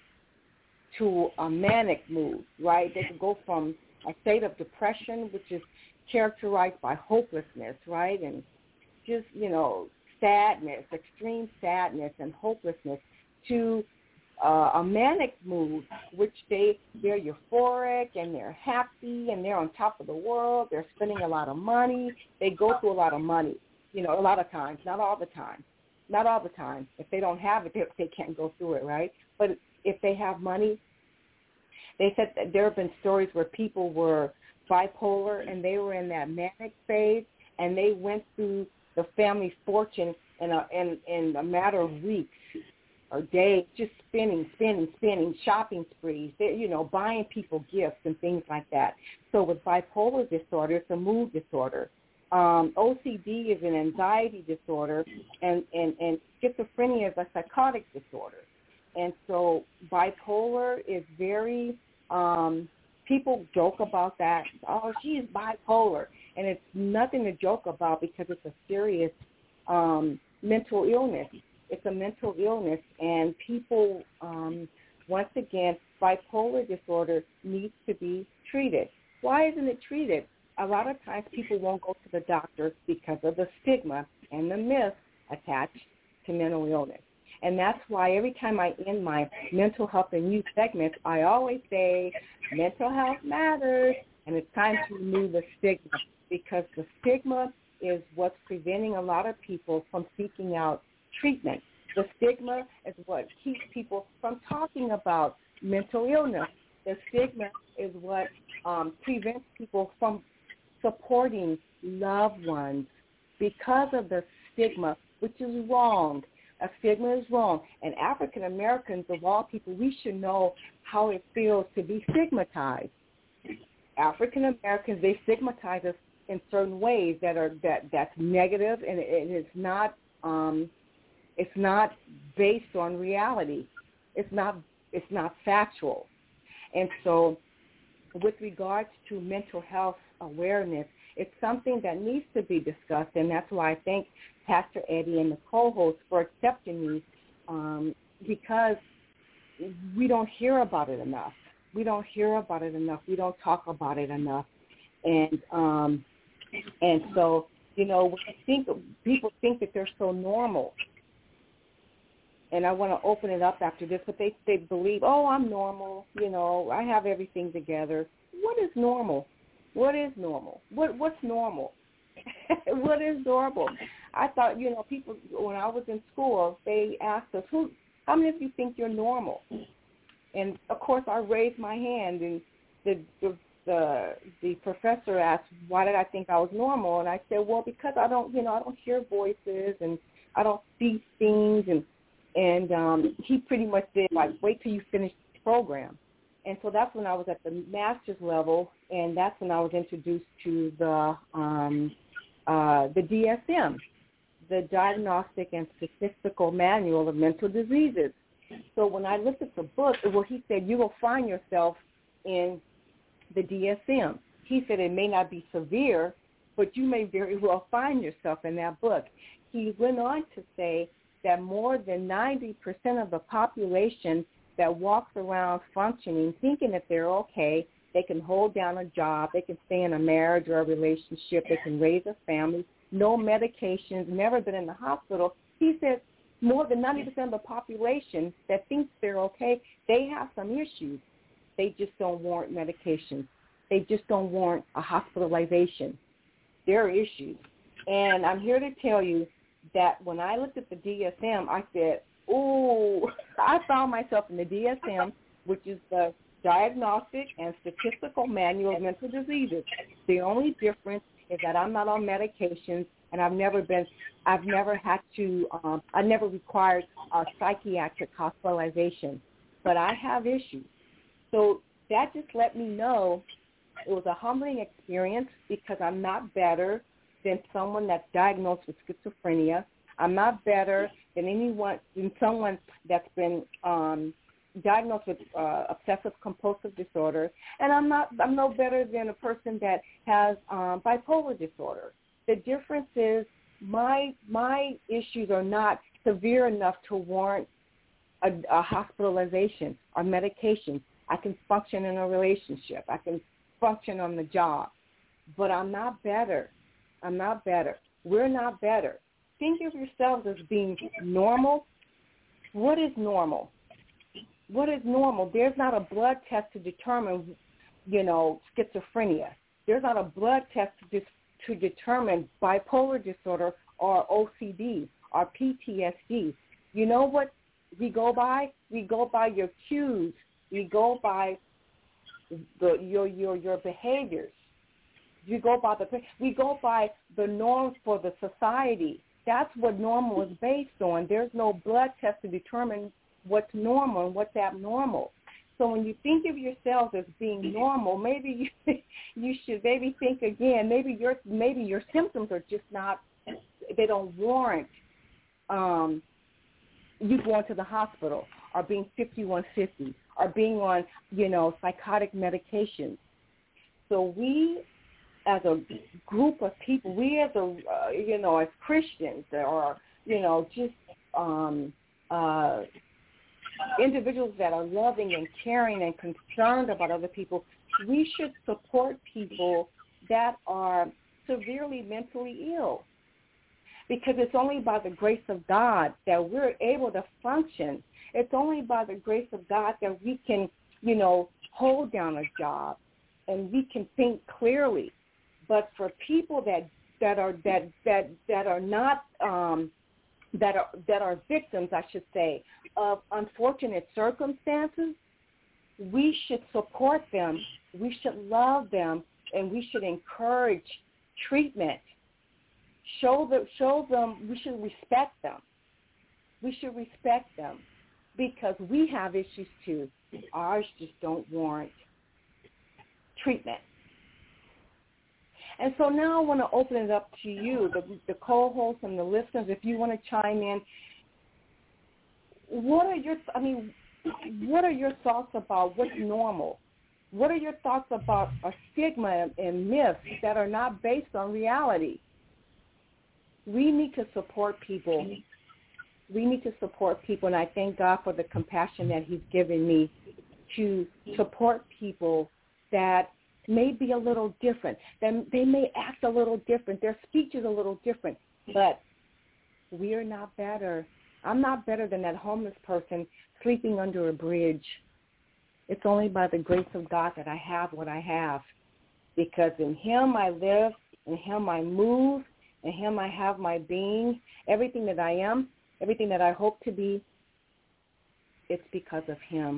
to a manic mood, right? They can go from a state of depression, which is characterized by hopelessness, right? And just, you know, sadness, extreme sadness and hopelessness, to uh, a manic mood, which they, they're euphoric and they're happy and they're on top of the world. They're spending a lot of money. They go through a lot of money, you know, a lot of times, not all the time. Not all the time. If they don't have it, they, they can't go through it, right? But if they have money, they said that there have been stories where people were bipolar and they were in that manic phase and they went through the family fortune in a, in, in a matter of weeks or days, just spending, spending, spending, shopping sprees, they, you know, buying people gifts and things like that. So with bipolar disorder, it's a mood disorder. Um, O C D is an anxiety disorder, and, and, and schizophrenia is a psychotic disorder. And so bipolar is very, um, people joke about that. Oh, she is bipolar. And it's nothing to joke about because it's a serious um, mental illness. It's a mental illness, and people, um, once again, bipolar disorder needs to be treated. Why isn't it treated? A lot of times people won't go to the doctor because of the stigma and the myth attached to mental illness. And that's why every time I end my mental health and youth segments, I always say mental health matters, and it's time to remove the stigma, because the stigma is what's preventing a lot of people from seeking out treatment. The stigma is what keeps people from talking about mental illness. The stigma is what um, prevents people from supporting loved ones because of the stigma, which is wrong. A stigma is wrong. And African Americans, of all people, we should know how it feels to be stigmatized. African Americans, they stigmatize us in certain ways that are that that's negative, and it, it is not um, it's not based on reality. It's not it's not factual. And so, with regards to mental health awareness, it's something that needs to be discussed, and that's why I thank Pastor Eddie and the co-host for accepting me, um, because we don't hear about it enough. We don't hear about it enough. We don't talk about it enough, and um, and so you know, when I think people think that they're so normal, and I want to open it up after this, but they they believe, oh, I'm normal. You know, I have everything together. What is normal? What is normal? What what's normal? What is normal? I thought, you know, people, when I was in school, they asked us, who, how many of you think you're normal? And, of course, I raised my hand, and the, the the the professor asked, why did I think I was normal? And I said, well, because I don't, you know, I don't hear voices, and I don't see things, and and um, he pretty much did like wait till you finish the program. And so that's when I was at the master's level, and that's when I was introduced to the um, uh, the D S M, the Diagnostic and Statistical Manual of Mental Diseases. So when I looked at the book, well, he said, you will find yourself in the D S M. He said it may not be severe, but you may very well find yourself in that book. He went on to say that more than ninety percent of the population that walks around functioning, thinking that they're okay, they can hold down a job, they can stay in a marriage or a relationship, they can raise a family, no medications, never been in the hospital. He said more than ninety percent of the population that thinks they're okay, they have some issues. They just don't warrant medications. They just don't warrant a hospitalization. There are issues. And I'm here to tell you that when I looked at the D S M, I said, ooh, I found myself in the D S M, which is the Diagnostic and Statistical Manual of Mental Diseases. The only difference is that I'm not on medications, and I've never been, I've never had to, um, I never required a psychiatric hospitalization, but I have issues. So that just let me know it was a humbling experience because I'm not better than someone that's diagnosed with schizophrenia. I'm not better than anyone, than someone that's been um, diagnosed with uh, obsessive compulsive disorder, and I'm not, I'm no better than a person that has um, bipolar disorder. The difference is my my issues are not severe enough to warrant a, a hospitalization or medication. I can function in a relationship. I can function on the job, but I'm not better. I'm not better. We're not better. Think of yourselves as being normal. What is normal? What is normal? There's not a blood test to determine, you know, schizophrenia. There's not a blood test to, dis- to determine bipolar disorder or O C D or P T S D. You know what we go by? We go by your cues. We go by the, your your your behaviors. You go by the we go by the norms for the society. That's what normal is based on. There's no blood test to determine what's normal and what's abnormal. So when you think of yourself as being normal, maybe you, you should maybe think again. Maybe your maybe your symptoms are just not, they don't warrant um, you going to the hospital or being fifty-one fifty or being on, you know, psychotic medications. So we, as a group of people, we as a, uh, you know, as Christians or, you know, just um, uh, individuals that are loving and caring and concerned about other people, we should support people that are severely mentally ill, because it's only by the grace of God that we're able to function. It's only by the grace of God that we can, you know, hold down a job and we can think clearly. But for people that that are that that that are not um, that are that are victims, I should say, of unfortunate circumstances, we should support them. We should love them, and we should encourage treatment. Show them, show them. We should respect them. We should respect them because we have issues too. Ours just don't warrant treatment. And so now I want to open it up to you, the, the co-hosts and the listeners, if you want to chime in. What are your, I mean, what are your thoughts about what's normal? What are your thoughts about a stigma and myths that are not based on reality? We need to support people. We need to support people, and I thank God for the compassion that he's given me to support people that may be a little different. They, they may act a little different. Their speech is a little different, but we are not better. I'm not better than that homeless person sleeping under a bridge. It's only by the grace of God that I have what I have, because in him I live, in him I move, in him I have my being. Everything that I am, everything that I hope to be, it's because of him.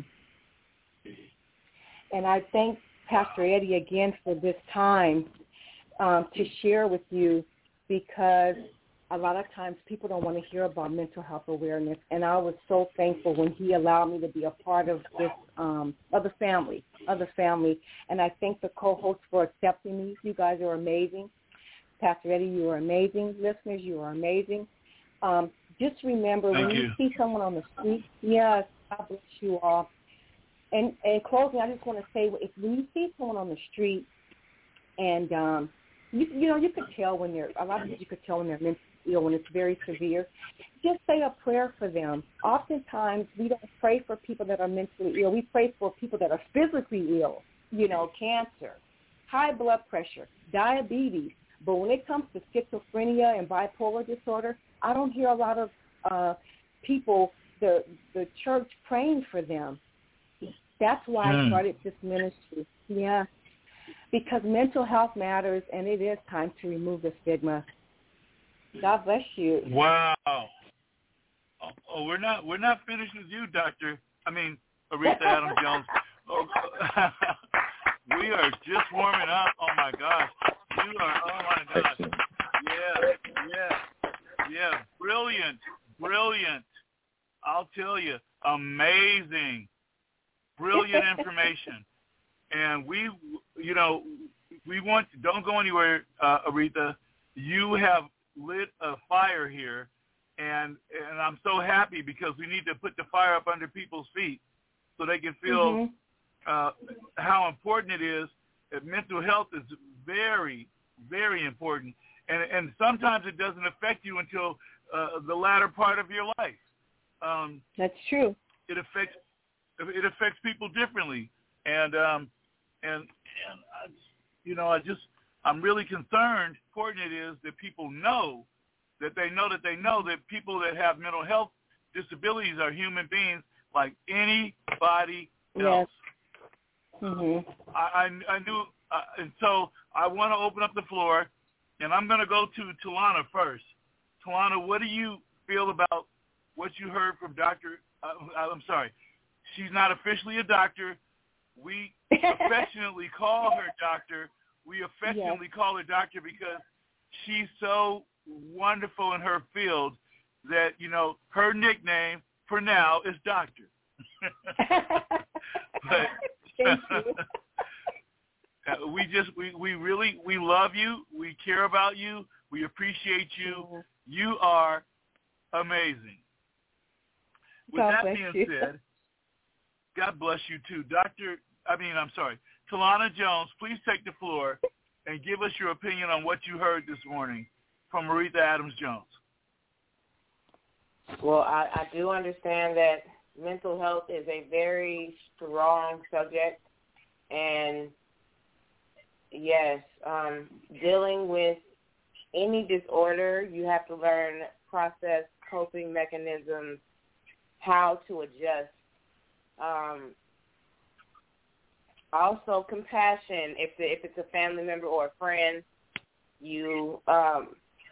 And I thank Pastor Eddie again for this time um, to share with you, because a lot of times people don't want to hear about mental health awareness, and I was so thankful when he allowed me to be a part of this, um, of the family, of the family, and I thank the co-hosts for accepting me. You guys are amazing. Pastor Eddie, you are amazing. Listeners, you are amazing. Um, just remember, Thank when you. you see someone on the street, yes, God bless you all. And in closing, I just want to say, if when you see someone on the street, and um, you, you know, you could tell when they're, a lot of times you could tell when they're mentally ill, when it's very severe, just say a prayer for them. Oftentimes, we don't pray for people that are mentally ill. We pray for people that are physically ill, you know, cancer, high blood pressure, diabetes. But when it comes to schizophrenia and bipolar disorder, I don't hear a lot of uh, people, the the church, praying for them. That's why mm. I started this ministry. Yeah, because mental health matters, and it is time to remove the stigma. God bless you. Wow. Oh, oh we're not we're not finished with you, Doctor. I mean, Aretha Adams Jones. Oh, we are just warming up. Oh my gosh. You are, oh my gosh. Yeah, yeah, yeah. Brilliant, brilliant. I'll tell you, amazing, brilliant information. And we, you know, we want, don't go anywhere, uh, Aretha. You have lit a fire here, and and I'm so happy because we need to put the fire up under people's feet so they can feel mm-hmm. uh, how important it is. That mental health is very, very important, and and sometimes it doesn't affect you until uh, the latter part of your life. Um, That's true. It affects it affects people differently, and um, and and I, you know, I just I'm really concerned. Important it is that people know that they know that they know that people that have mental health disabilities are human beings like anybody else. Yes. Mm-hmm. I, I, I knew, uh, and so I want to open up the floor, and I'm going to go to Talana first. Talana, what do you feel about what you heard from Doctor Uh, I'm sorry, she's not officially a doctor. We affectionately call her doctor. We affectionately yes. call her doctor because she's so wonderful in her field that, you know, her nickname for now is Doctor. But Thank you. we just, we, we really, we love you. We care about you. We appreciate you. Mm-hmm. You are amazing. With God that bless being you. said, God bless you too. Doctor, I mean, I'm sorry, Talana Jones, please take the floor and give us your opinion on what you heard this morning from Aretha Adams Jones. Well, I, I do understand that mental health is a very strong subject, and yes, um, dealing with any disorder, you have to learn process, coping mechanisms, how to adjust. Um, also, compassion. If the, if it's a family member or a friend, you. Um,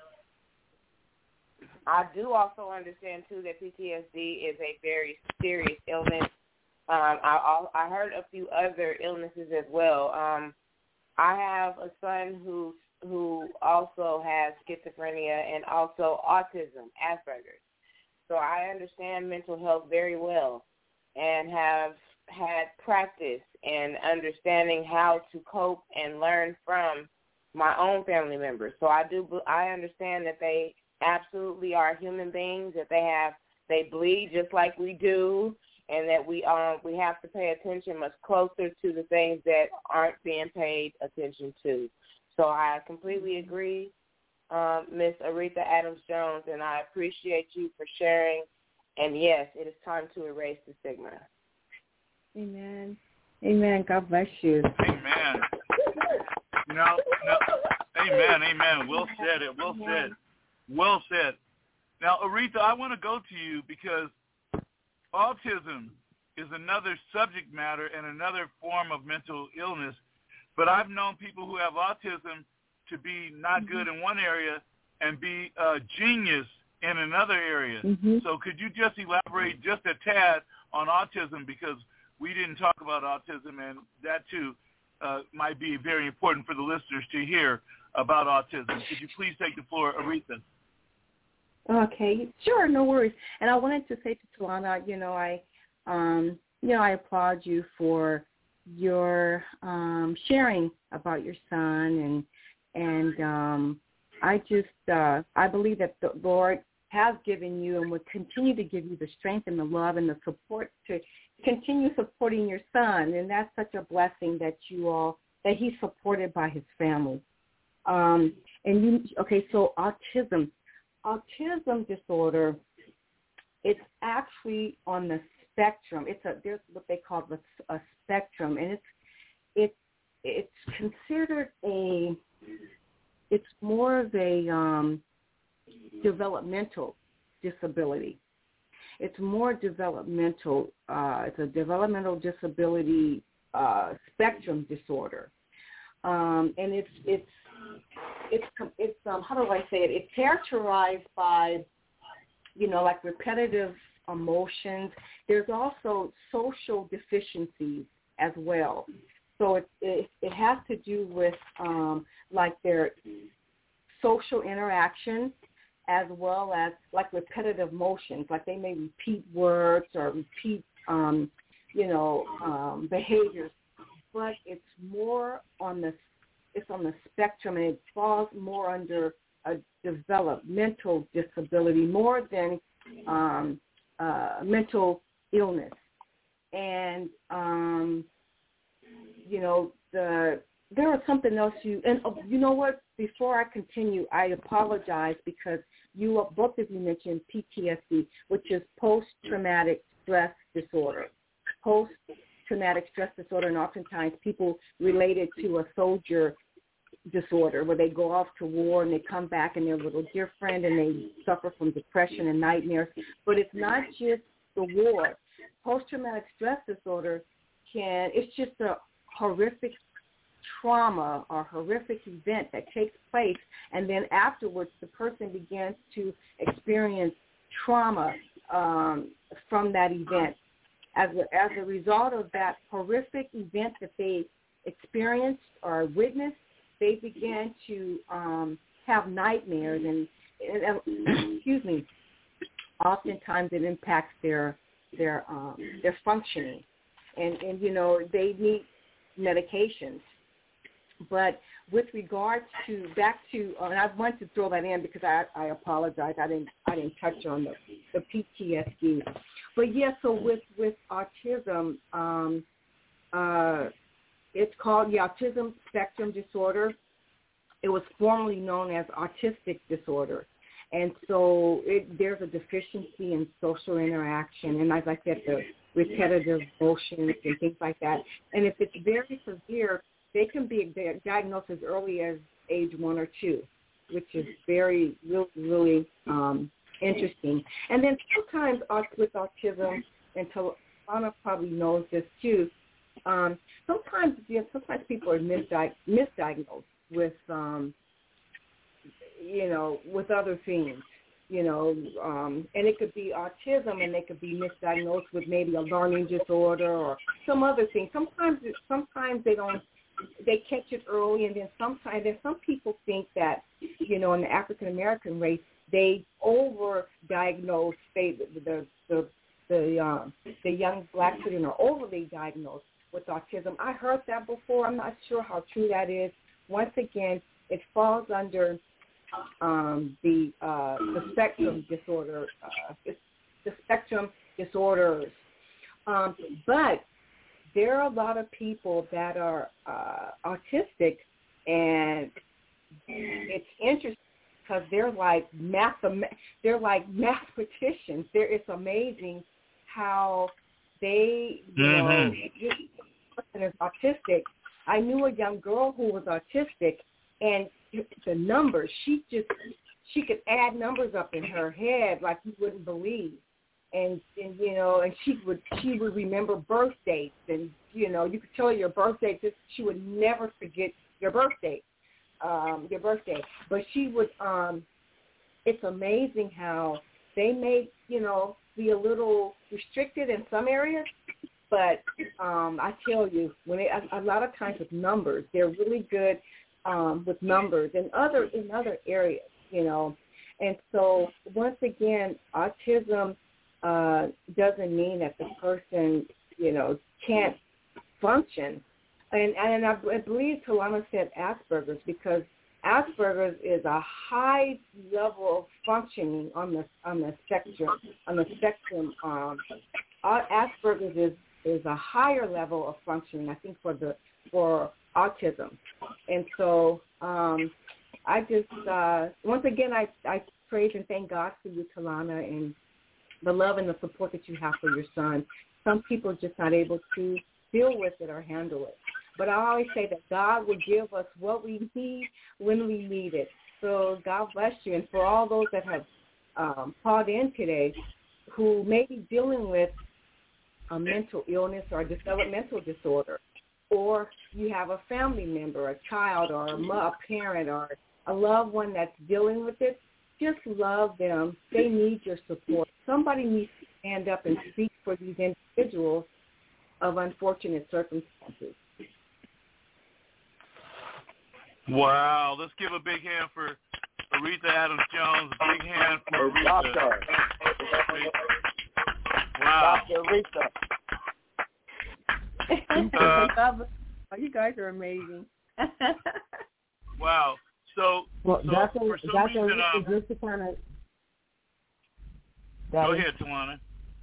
I do also understand too that P T S D is a very serious illness. Um, I I heard a few other illnesses as well. Um, I have a son who who also has schizophrenia and also autism, Asperger's. So I understand mental health very well and have had practice in understanding how to cope and learn from my own family members. So I do I understand that they absolutely are human beings, that they have they bleed just like we do, and that we um we have to pay attention much closer to the things that aren't being paid attention to. So I completely agree, um, Miss Aretha Adams Jones, and I appreciate you for sharing. And yes, it is time to erase the stigma. Amen. Amen. God bless you. Amen. No, no. Amen. Amen. Well said. It. Well said. Well said. Now, Aretha, I want to go to you because autism is another subject matter and another form of mental illness. But I've known people who have autism to be not mm-hmm. good in one area and be a genius in another area. Mm-hmm. So could you just elaborate just a tad on autism, because we didn't talk about autism, and that too uh, might be very important for the listeners to hear about autism. Could you please take the floor, Aretha? Okay, sure, no worries. And I wanted to say to Talana, you know, I, um, you know, I applaud you for your um, sharing about your son, and and um, I just uh, I believe that the Lord has given you and will continue to give you the strength and the love and the support to continue supporting your son, and that's such a blessing that you all that he's supported by his family. Um, and you okay? So autism, autism disorder, it's actually on the spectrum. It's a there's what they call a, a spectrum, and it's it's it's considered a it's more of a um, developmental disability. It's more developmental. Uh, it's a developmental disability uh, spectrum disorder, um, and it's it's it's it's um, how do I say it? It's characterized by, you know, like repetitive emotions. There's also social deficiencies as well. So it it, it has to do with um, like their social interaction, as well as like repetitive motions, like they may repeat words or repeat, um, you know, um, behaviors. But it's more on the it's on the spectrum, and it falls more under a developmental disability more than um, uh, mental illness. And um, you know, the there was something else you and oh, you know what? Before I continue, I apologize because you both of you mentioned P T S D, which is post-traumatic stress disorder. Post-traumatic stress disorder, and oftentimes people relate it to a soldier disorder where they go off to war and they come back and they're a little different and they suffer from depression and nightmares. But it's not just the war. Post-traumatic stress disorder can, it's just a horrific trauma or horrific event that takes place, and then afterwards the person begins to experience trauma um, from that event. As a, as a result of that horrific event that they experienced or witnessed, they began to um, have nightmares, and, and excuse me, oftentimes it impacts their their um, their functioning, and and you know they need medications. But with regards to back to, uh, and I wanted to throw that in because I, I apologize, I didn't I didn't touch on the, the P T S D. But yeah, so with with autism, um, uh, it's called the autism spectrum disorder. It was formerly known as autistic disorder, and so it, there's a deficiency in social interaction, and as I said, the repetitive motions and things like that. And if it's very severe, they can be diagnosed as early as age one or two, which is very, really, really um, interesting. And then sometimes with autism, and Talana probably knows this too, um, sometimes you know, sometimes people are misdi- misdiagnosed with, um, you know, with other things. You know, um, and it could be autism, and they could be misdiagnosed with maybe a learning disorder or some other thing. Sometimes, sometimes they don't. They catch it early, and then sometimes then some people think that, you know, in the African American race, they over-diagnose they, the the the uh, the young black children are overly diagnosed with autism. I heard that before. I'm not sure how true that is. Once again, it falls under um, the uh, the spectrum disorder, uh, the spectrum disorders, um, but there are a lot of people that are uh, autistic, and it's interesting because they're like math, they're like mathematicians. They're, it's amazing how they, you mm-hmm. know, this person is autistic. I knew a young girl who was autistic, and the numbers, she just, she could add numbers up in her head like you wouldn't believe. And, and you know, and she would she would remember birth dates, and you know, you could tell her your birthday, just she would never forget your birthday, um, your birthday. But she would. Um, it's amazing how they may, you know, be a little restricted in some areas, but um, I tell you, when they, a, a lot of times with numbers, they're really good um, with numbers, and other in other areas, you know. And so once again, autism uh, doesn't mean that the person, you know, can't function. And, and I, I believe Talana said Asperger's because Asperger's is a high level of functioning on the on the spectrum. On the spectrum, um, Asperger's is, is a higher level of functioning, I think, for the for autism. And so um, I just uh, once again I, I praise and thank God for you, Talana, and the love and the support that you have for your son. Some people are just not able to deal with it or handle it. But I always say that God will give us what we need when we need it. So God bless you. And for all those that have um, called in today who may be dealing with a mental illness or a developmental disorder, or you have a family member, a child, or a, a parent, or a loved one that's dealing with it, just love them. They need your support. Somebody needs to stand up and speak for these individuals of unfortunate circumstances. Wow. Let's give a big hand for Aretha Adams Jones. A big hand for Aretha. Doctor. Wow. Doctor Aretha. Uh, oh, you guys are amazing. Wow. So, Well, so Doctor for some Doctor reason, um, just to kind of. go ahead, Talana.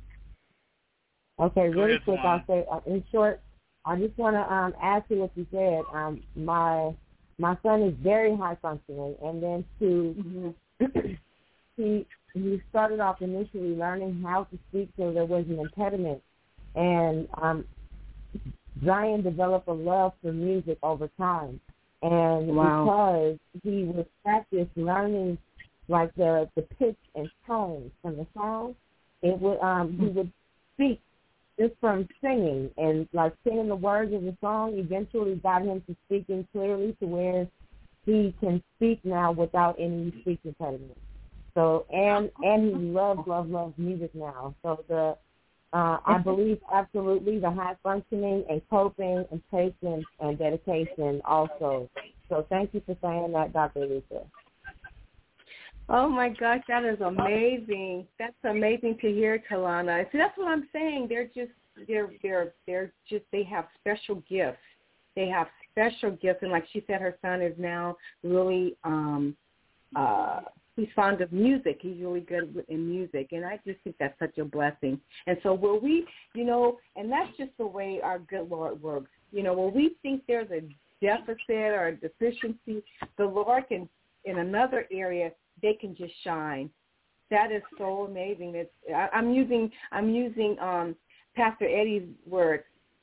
Okay, Go really ahead, quick, Talana. I'll say, uh, in short, I just want to um, add to what you said. Um, my my son is very high functioning, and then to mm-hmm. he he started off initially learning how to speak, so there was an impediment, and um, Zion developed a love for music over time, and wow. because he was practiced learning like the the pitch and tones from the song, it would um he would speak just from singing, and like singing the words of the song eventually got him to speaking clearly to where he can speak now without any speech impediment. So, and and he loves, loves, loves music now. So the, uh, I believe absolutely the high functioning and coping and patience and dedication also. So thank you for saying that, Doctor Lisa. Oh my gosh, that is amazing. That's amazing to hear, Talana. See, that's what I'm saying. They're just, they're, they're, they're just, they have special gifts. They have special gifts, and like she said, her son is now really, um, uh, he's fond of music. He's really good in music, and I just think that's such a blessing. And so, will we, you know, and that's just the way our good Lord works. You know, when we think there's a deficit or a deficiency, the Lord can, in another area, they can just shine. That is so amazing. It's, I, I'm using I'm using um, Pastor Eddie's words.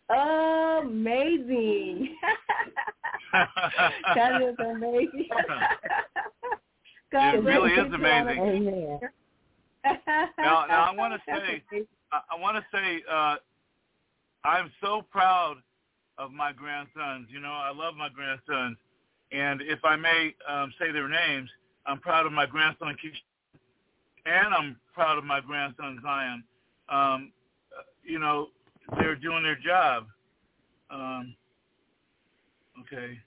Amazing. That is amazing. God it really is amazing. Amen. Now, now I want to say, I, I want to say, uh, I'm so proud of my grandsons. You know, I love my grandsons, and if I may um, say their names. I'm proud of my grandson, Keisha, and I'm proud of my grandson, Zion. Um, you know, they're doing their job. Um, okay.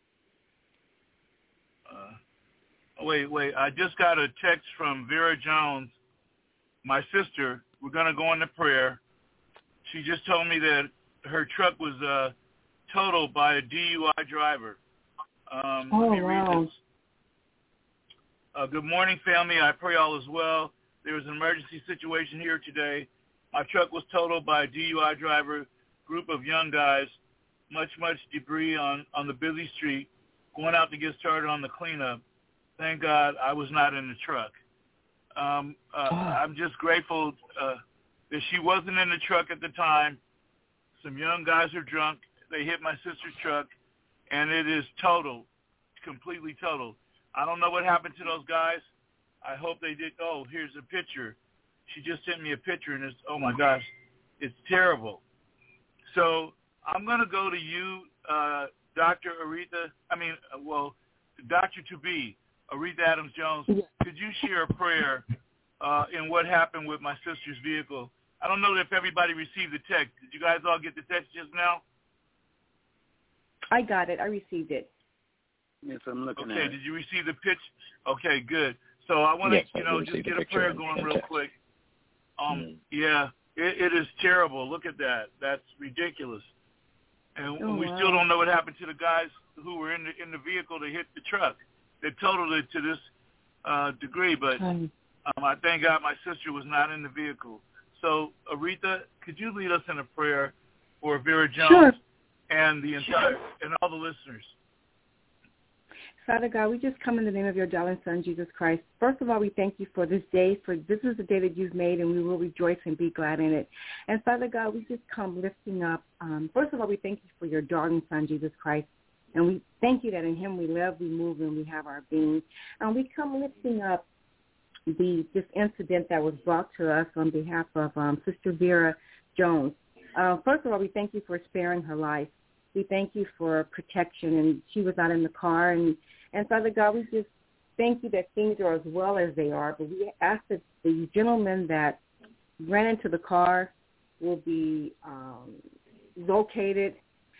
Uh, wait, wait. I just got a text from Vera Jones, my sister. We're going to go into prayer. She just told me that her truck was uh, totaled by a D U I driver. Um, oh, let me wow. read this. Uh, good morning, family. I pray all is well. There was an emergency situation here today. My truck was totaled by a D U I driver, group of young guys, much, much debris on, on the busy street, going out to get started on the cleanup. Thank God I was not in the truck. Um, uh, oh. I'm just grateful uh, that she wasn't in the truck at the time. Some young guys are drunk. They hit my sister's truck, and it is total, completely total. I don't know what happened to those guys. I hope they did. Oh, here's a picture. She just sent me a picture, and it's, oh, my gosh, it's terrible. So I'm going to go to you, uh, Doctor Aretha, I mean, uh, well, Doctor to be, Aretha Adams Jones. Could you share a prayer uh, in what happened with my sister's vehicle? I don't know if everybody received the text. Did you guys all get the text just now? I got it. I received it. Yes, I'm looking okay, at it. Did you receive the pitch? Okay, good. So I want to, yes, you know, just get a prayer going real quick. Um, mm. Yeah, it, it is terrible. Look at that. That's ridiculous. And oh, we wow. still don't know what happened to the guys who were in the in the vehicle that hit the truck. They totaled it to this uh, degree, but um, I thank God my sister was not in the vehicle. So, Aretha, could you lead us in a prayer for Vera Jones sure. and the entire sure. and all the listeners? Father God, we just come in the name of your darling Son, Jesus Christ. First of all, we thank you for this day, for this is the day that you've made, and we will rejoice and be glad in it. And, Father God, we just come lifting up. Um, first of all, we thank you for your darling Son, Jesus Christ. And we thank you that in him we live, we move, and we have our being. And we come lifting up the this incident that was brought to us on behalf of um, Sister Vera Jones. Uh, first of all, we thank you for sparing her life. We thank you for protection, and she was not in the car. And, and Father God, we just thank you that things are as well as they are, but we ask that the gentleman that ran into the car will be um, located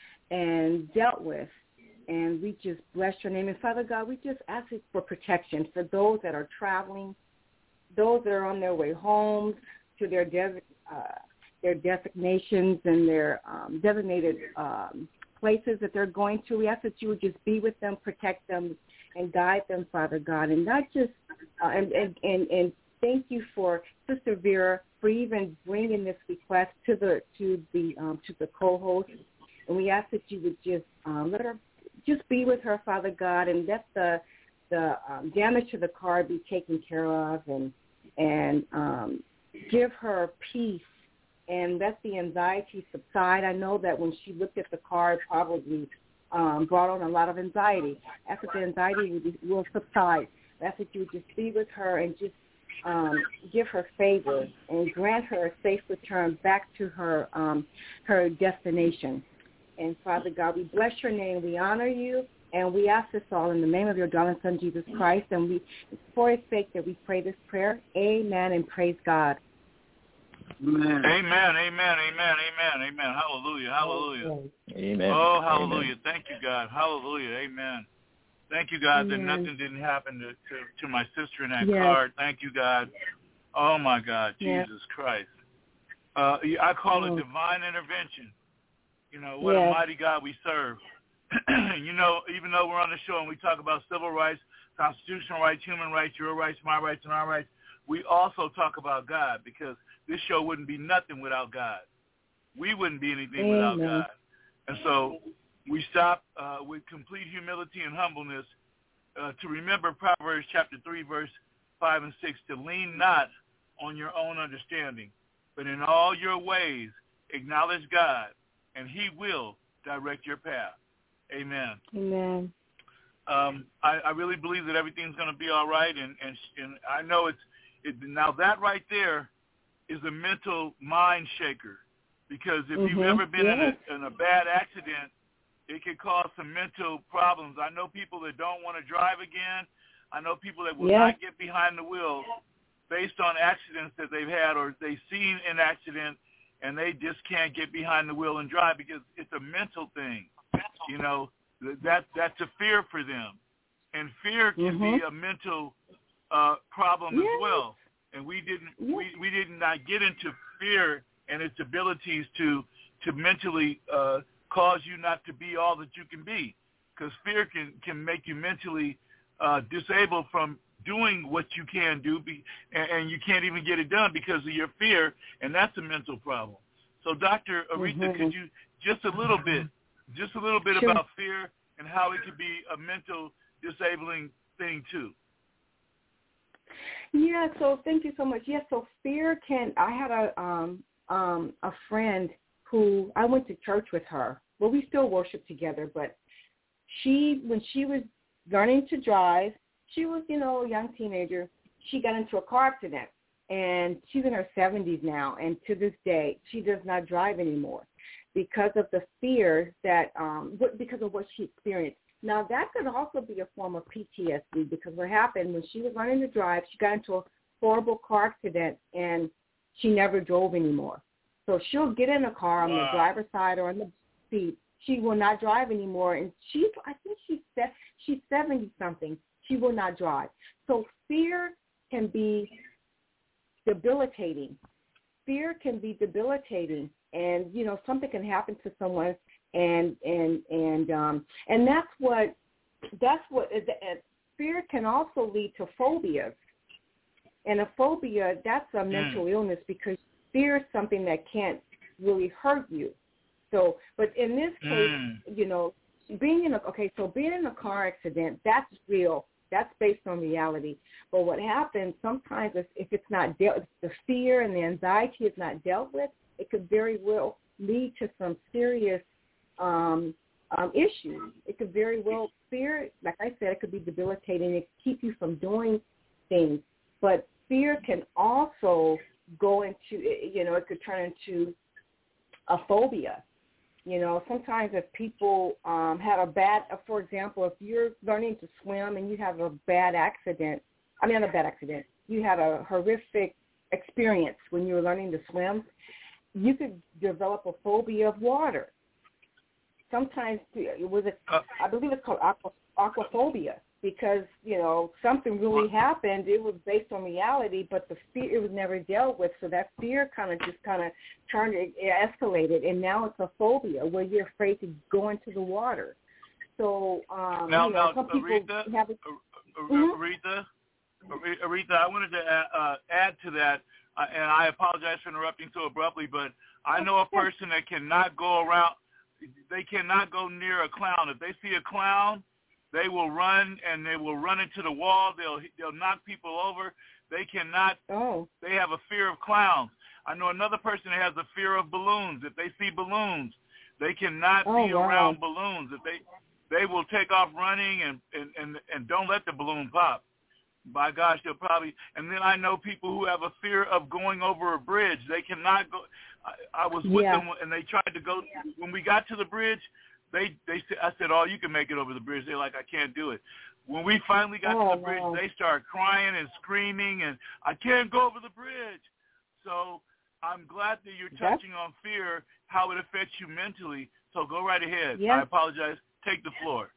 and dealt with. And we just bless your name. And Father God, we just ask for protection for those that are traveling, those that are on their way home to their de- uh, their designations and their um, designated um, places that they're going to. We ask that you would just be with them, protect them, and guide them, Father God. And not just uh, and, and, and, and thank you for Sister Vera for even bringing this request to the to the um, to the co-host. And we ask that you would just um, let her just be with her, Father God, and let the the um, damage to the car be taken care of, and and um, give her peace and let the anxiety subside. I know that when she looked at the car, it probably um, brought on a lot of anxiety. After the anxiety will, be, will subside, that's that you would just be with her and just um, give her favor and grant her a safe return back to her um, her destination. And Father God, we bless your name. We honor you. And we ask this all in the name of your darling Son, Jesus Christ. And we, for his sake, that we pray this prayer. Amen and praise God. Amen. Amen, amen, amen, amen, amen. Hallelujah, hallelujah. Amen. Oh, hallelujah. Amen. Thank you, God. Hallelujah, amen. Thank you, God, amen. that nothing didn't happen to, to, to my sister in that yes. car. Thank you, God. Oh, my God, yes. Jesus Christ. Uh, I call oh. it divine intervention. You know, what yes. a mighty God we serve. You know, even though we're on the show and we talk about civil rights, constitutional rights, human rights, your rights, my rights, and our rights, we also talk about God, because this show wouldn't be nothing without God. We wouldn't be anything Amen. without God. And so we stop uh, with complete humility and humbleness uh, to remember Proverbs chapter three, verse five and six, to lean not on your own understanding, but in all your ways acknowledge God, and he will direct your path. Amen. Amen. Um, I, I really believe that everything's going to be all right, and, and and I know it's it, now that right there is a mental mind shaker, because if mm-hmm. you've ever been yes. in, a, in a bad accident, it could cause some mental problems. I know people that don't want to drive again. I know people that will yes. not get behind the wheel based on accidents that they've had, or they've seen an accident and they just can't get behind the wheel and drive because it's a mental thing. You know, that that's a fear for them. And fear can mm-hmm. be a mental uh, problem yes. as well. And we didn't yes. we, we did not get into fear and its abilities to to mentally uh, cause you not to be all that you can be, because fear can, can make you mentally uh, disabled from doing what you can do, be, and, and you can't even get it done because of your fear, and that's a mental problem. So, Doctor Aretha, mm-hmm. could you just a little bit, just a little bit sure. about fear and how it could be a mental disabling thing too? Yeah, so thank you so much. Yes, so fear can, I had a um, um, a friend who, I went to church with her. Well, we still worship together, but she, when she was learning to drive, she was, you know, a young teenager. She got into a car accident, and she's in her seventies now, and to this day, she does not drive anymore because of the fear that, um, because of what she experienced. Now, that could also be a form of P T S D, because what happened when she was learning to drive, she got into a horrible car accident, and she never drove anymore. So she'll get in a car on wow. the driver's side or on the seat. She will not drive anymore, and she's, I think she's she's seventy-something. She will not drive. So fear can be debilitating. Fear can be debilitating, and you know something can happen to someone, and and and um, and that's what that's what uh, fear can also lead to phobias, and a phobia that's a mental mm. illness because fear is something that can't really hurt you. So, but in this case, mm. you know, being in a okay, so being in a car accident, that's real. That's based on reality. But what happens sometimes is if it's not dealt, the fear and the anxiety is not dealt with, it could very well lead to some serious um, um, issues. It could very well, fear, like I said, it could be debilitating. It could keep you from doing things. But fear can also go into, you know, it could turn into a phobia. You know, sometimes if people um, have a bad, uh, for example, if you're learning to swim and you have a bad accident, I mean, not a bad accident, you had a horrific experience when you were learning to swim, you could develop a phobia of water. Sometimes it was, a, uh, I believe it's called aqua, aquaphobia because, you know, something really happened. It was based on reality, but the fear, it was never dealt with. So that fear kind of just kind of turned, it, it escalated, and now it's a phobia where you're afraid to go into the water. So, um, now, you know, now, some people Aretha, have it. Mm-hmm. Aretha, Aretha, I wanted to add, uh, add to that, uh, and I apologize for interrupting so abruptly, but I know a person that cannot go around, they cannot go near a clown. If they see a clown, they will run and they will run into the wall. They'll they'll knock people over. They cannot. Oh. They have a fear of clowns. I know another person that has a fear of balloons. If they see balloons, they cannot oh, be wow. around balloons. If they they will take off running and, and, and, and don't let the balloon pop. By gosh, they'll probably. And then I know people who have a fear of going over a bridge. They cannot go. I, I was with yeah. them and they tried to go. When we got to the bridge, They, they, I said, oh, you can make it over the bridge. They're like, I can't do it. When we finally got oh, to the bridge, wow. they started crying and screaming, and I can't go over the bridge. So I'm glad that you're touching That's... on fear, how it affects you mentally. So go right ahead. Yes. I apologize. Take the floor.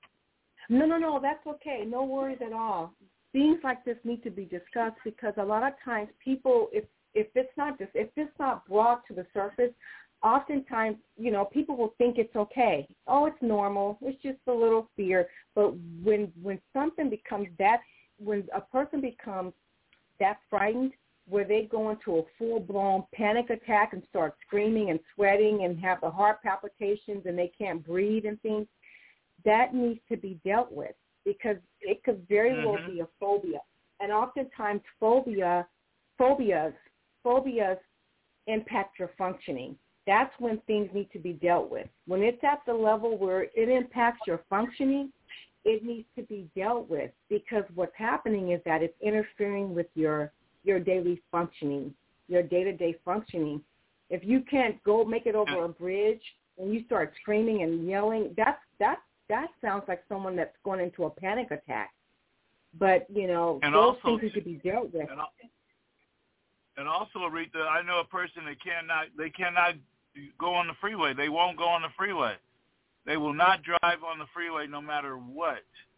No, no, no, that's okay. No worries at all. Things like this need to be discussed because a lot of times people, if if it's not just if it's not brought to the surface, oftentimes, you know, people will think it's okay. Oh, it's normal. It's just a little fear. But when when something becomes that, when a person becomes that frightened, where they go into a full-blown panic attack and start screaming and sweating and have the heart palpitations and they can't breathe and things, that needs to be dealt with because it could very mm-hmm. well be a phobia. And oftentimes phobia, phobias, phobias impact your functioning. That's when things need to be dealt with. When it's at the level where it impacts your functioning, it needs to be dealt with because what's happening is that it's interfering with your your daily functioning, your day-to-day functioning. If you can't go make it over a bridge and you start screaming and yelling, that's, that, that sounds like someone that's going into a panic attack. But, you know, and those also, things need to be dealt with. And, and also, Aretha, I know a person that cannot, they cannot go on the freeway. They won't go on the freeway. They will not drive on the freeway no matter what.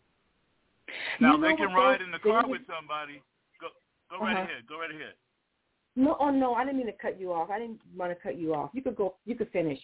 Now, you know they can ride in the car with somebody. Go, go right uh-huh. ahead. Go right ahead. No, oh, no, I didn't mean to cut you off. I didn't want to cut you off. You could go. You could finish.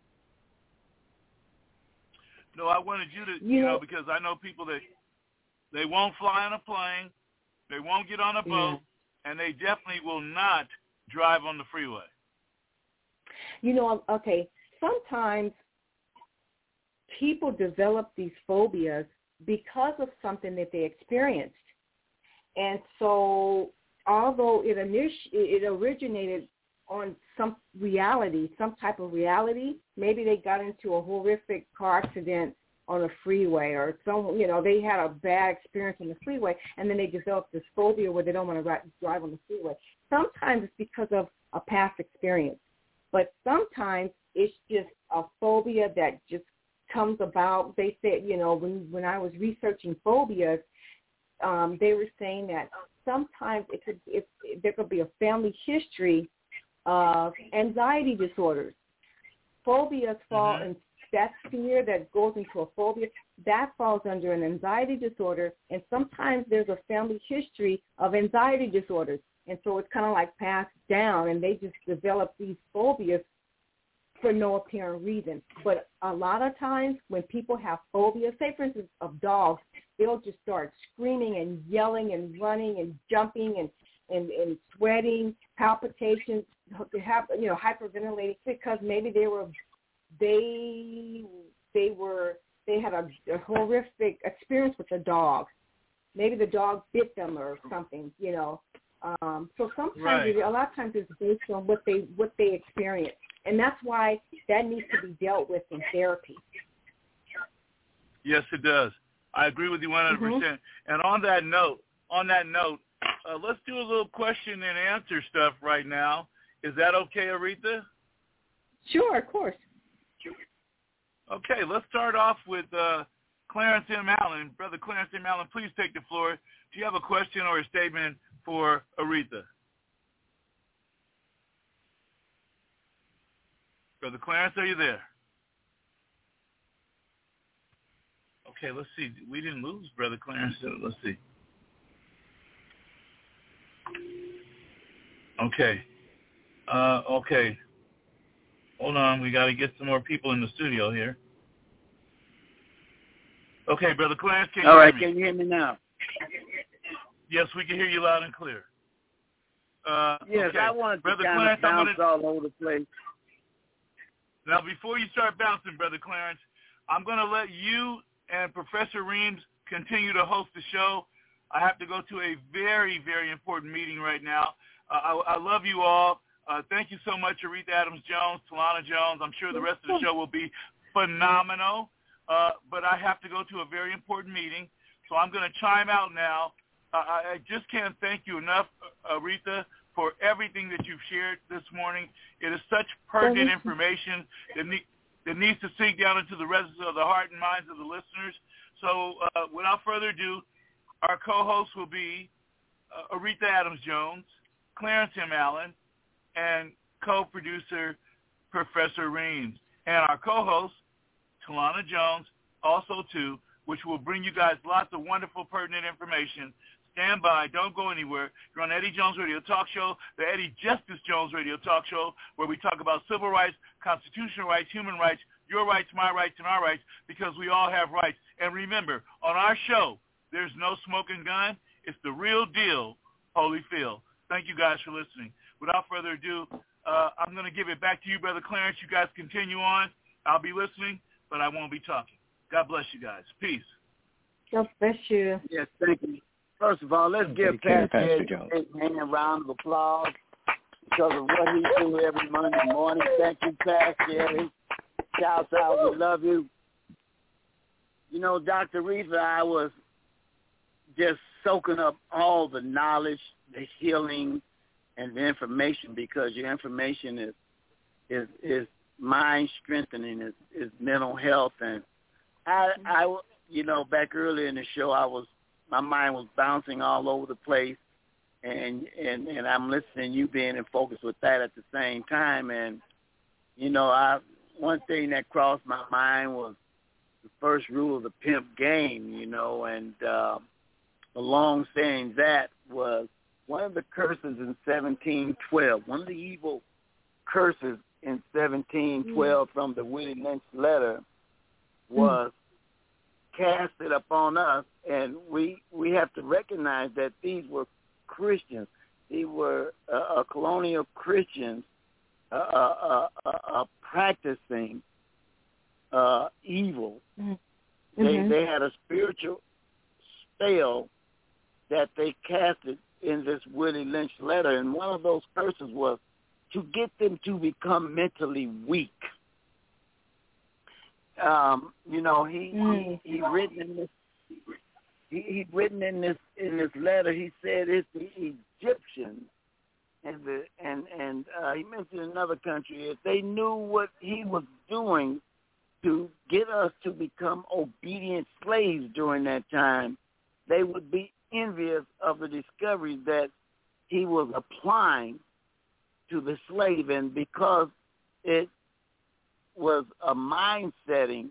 No, I wanted you to, you, you know, know, because I know people that they won't fly on a plane, they won't get on a boat, yeah. and they definitely will not drive on the freeway. You know, okay, sometimes people develop these phobias because of something that they experienced. And so although it, initi- it originated on some reality, some type of reality, maybe they got into a horrific car accident on a freeway or some, you know, they had a bad experience on the freeway and then they developed this phobia where they don't want to drive on the freeway. Sometimes it's because of a past experience. But sometimes it's just a phobia that just comes about. They said, you know, when when I was researching phobias, um, they were saying that sometimes it could it, there could be a family history of anxiety disorders. Phobias fall mm-hmm. in that fear that goes into a phobia, that falls under an anxiety disorder, and sometimes there's a family history of anxiety disorders, and so it's kind of like passed down, and they just develop these phobias for no apparent reason. But a lot of times when people have phobias, say for instance of dogs, they'll just start screaming and yelling and running and jumping and, and, and sweating, palpitations, they have, you know, hyperventilating because maybe they were they they were they had a, a horrific experience with a dog. Maybe the dog bit them or something, you know. Um, so sometimes, right. it, a lot of times, it's based on what they what they experience, and that's why that needs to be dealt with in therapy. Yes, it does. I agree with you one hundred percent. Mm-hmm. And on that note, on that note, uh, let's do a little question and answer stuff right now. Is that okay, Aretha? Sure, of course. Okay, let's start off with uh, Clarence M. Allen. Brother Clarence M. Allen, please take the floor. Do you have a question or a statement for Aretha? Brother Clarence, are you there? Okay, let's see. We didn't lose Brother Clarence. So let's see. Okay. Uh, okay. Hold on. We got to get some more people in the studio here. Okay, Brother Clarence, can you All right, hear me? can you hear me now? Yes, we can hear you loud and clear. Uh, yes, okay. I wanted to Brother kind Clarence, of bounce gonna... all over the place. Now, before you start bouncing, Brother Clarence, I'm going to let you and Professor Reams continue to host the show. I have to go to a very, very important meeting right now. Uh, I, I love you all. Uh, thank you so much, Aretha Adams-Jones, Talana Jones. I'm sure the rest of the show will be phenomenal. Uh, but I have to go to a very important meeting, so I'm going to chime out now. Uh, I just can't thank you enough, Aretha, for everything that you've shared this morning. It is such pertinent information that, ne- that needs to sink down into the resonance of the heart and minds of the listeners. So uh, without further ado, our co-hosts will be uh, Aretha Adams-Jones, Clarence M. Allen, and co-producer Professor Reams. And our co-host, Talana Jones, also too, which will bring you guys lots of wonderful, pertinent information. Stand by. Don't go anywhere. You're on Eddie Jones Radio Talk Show, the Eddie Justice Jones Radio Talk Show, where we talk about civil rights, constitutional rights, human rights, your rights, my rights, and our rights, because we all have rights. And remember, on our show, there's no smoking gun. It's the real deal, Holyfield. Thank you guys for listening. Without further ado, uh, I'm going to give it back to you, Brother Clarence. You guys continue on. I'll be listening, but I won't be talking. God bless you guys. Peace. God bless you. Yes, thank you. First of all, let's give Pastor Eddie a round of applause because of what he do every Monday morning. Thank you, Pastor Eddie. Shouts out. We love you. You know, Doctor Reefer, I was just soaking up all the knowledge, the healing, and the information because your information is is is mind strengthening, is, is mental health, and I I you know back earlier in the show I was my mind was bouncing all over the place, and and and I'm listening you being in focus with that at the same time, and you know I one thing that crossed my mind was the first rule of the pimp game, you know, and uh, along saying that was one of the curses in seventeen twelve, one of the evil curses in seventeen twelve from the Willie Lynch letter was mm. casted upon us, and we we have to recognize that these were Christians. These were uh, uh, colonial Christians uh, uh, uh, uh, practicing uh, evil. Mm-hmm. They they had a spiritual spell that they casted in this Willie Lynch letter, and one of those curses was to get them to become mentally weak. Um, you know, he mm. he, he written in this he, he written in this in this letter. He said it's the Egyptians and the and and uh, he mentioned another country. If they knew what he was doing to get us to become obedient slaves during that time, they would be envious of the discovery that he was applying to the slave, and because it was a mind setting,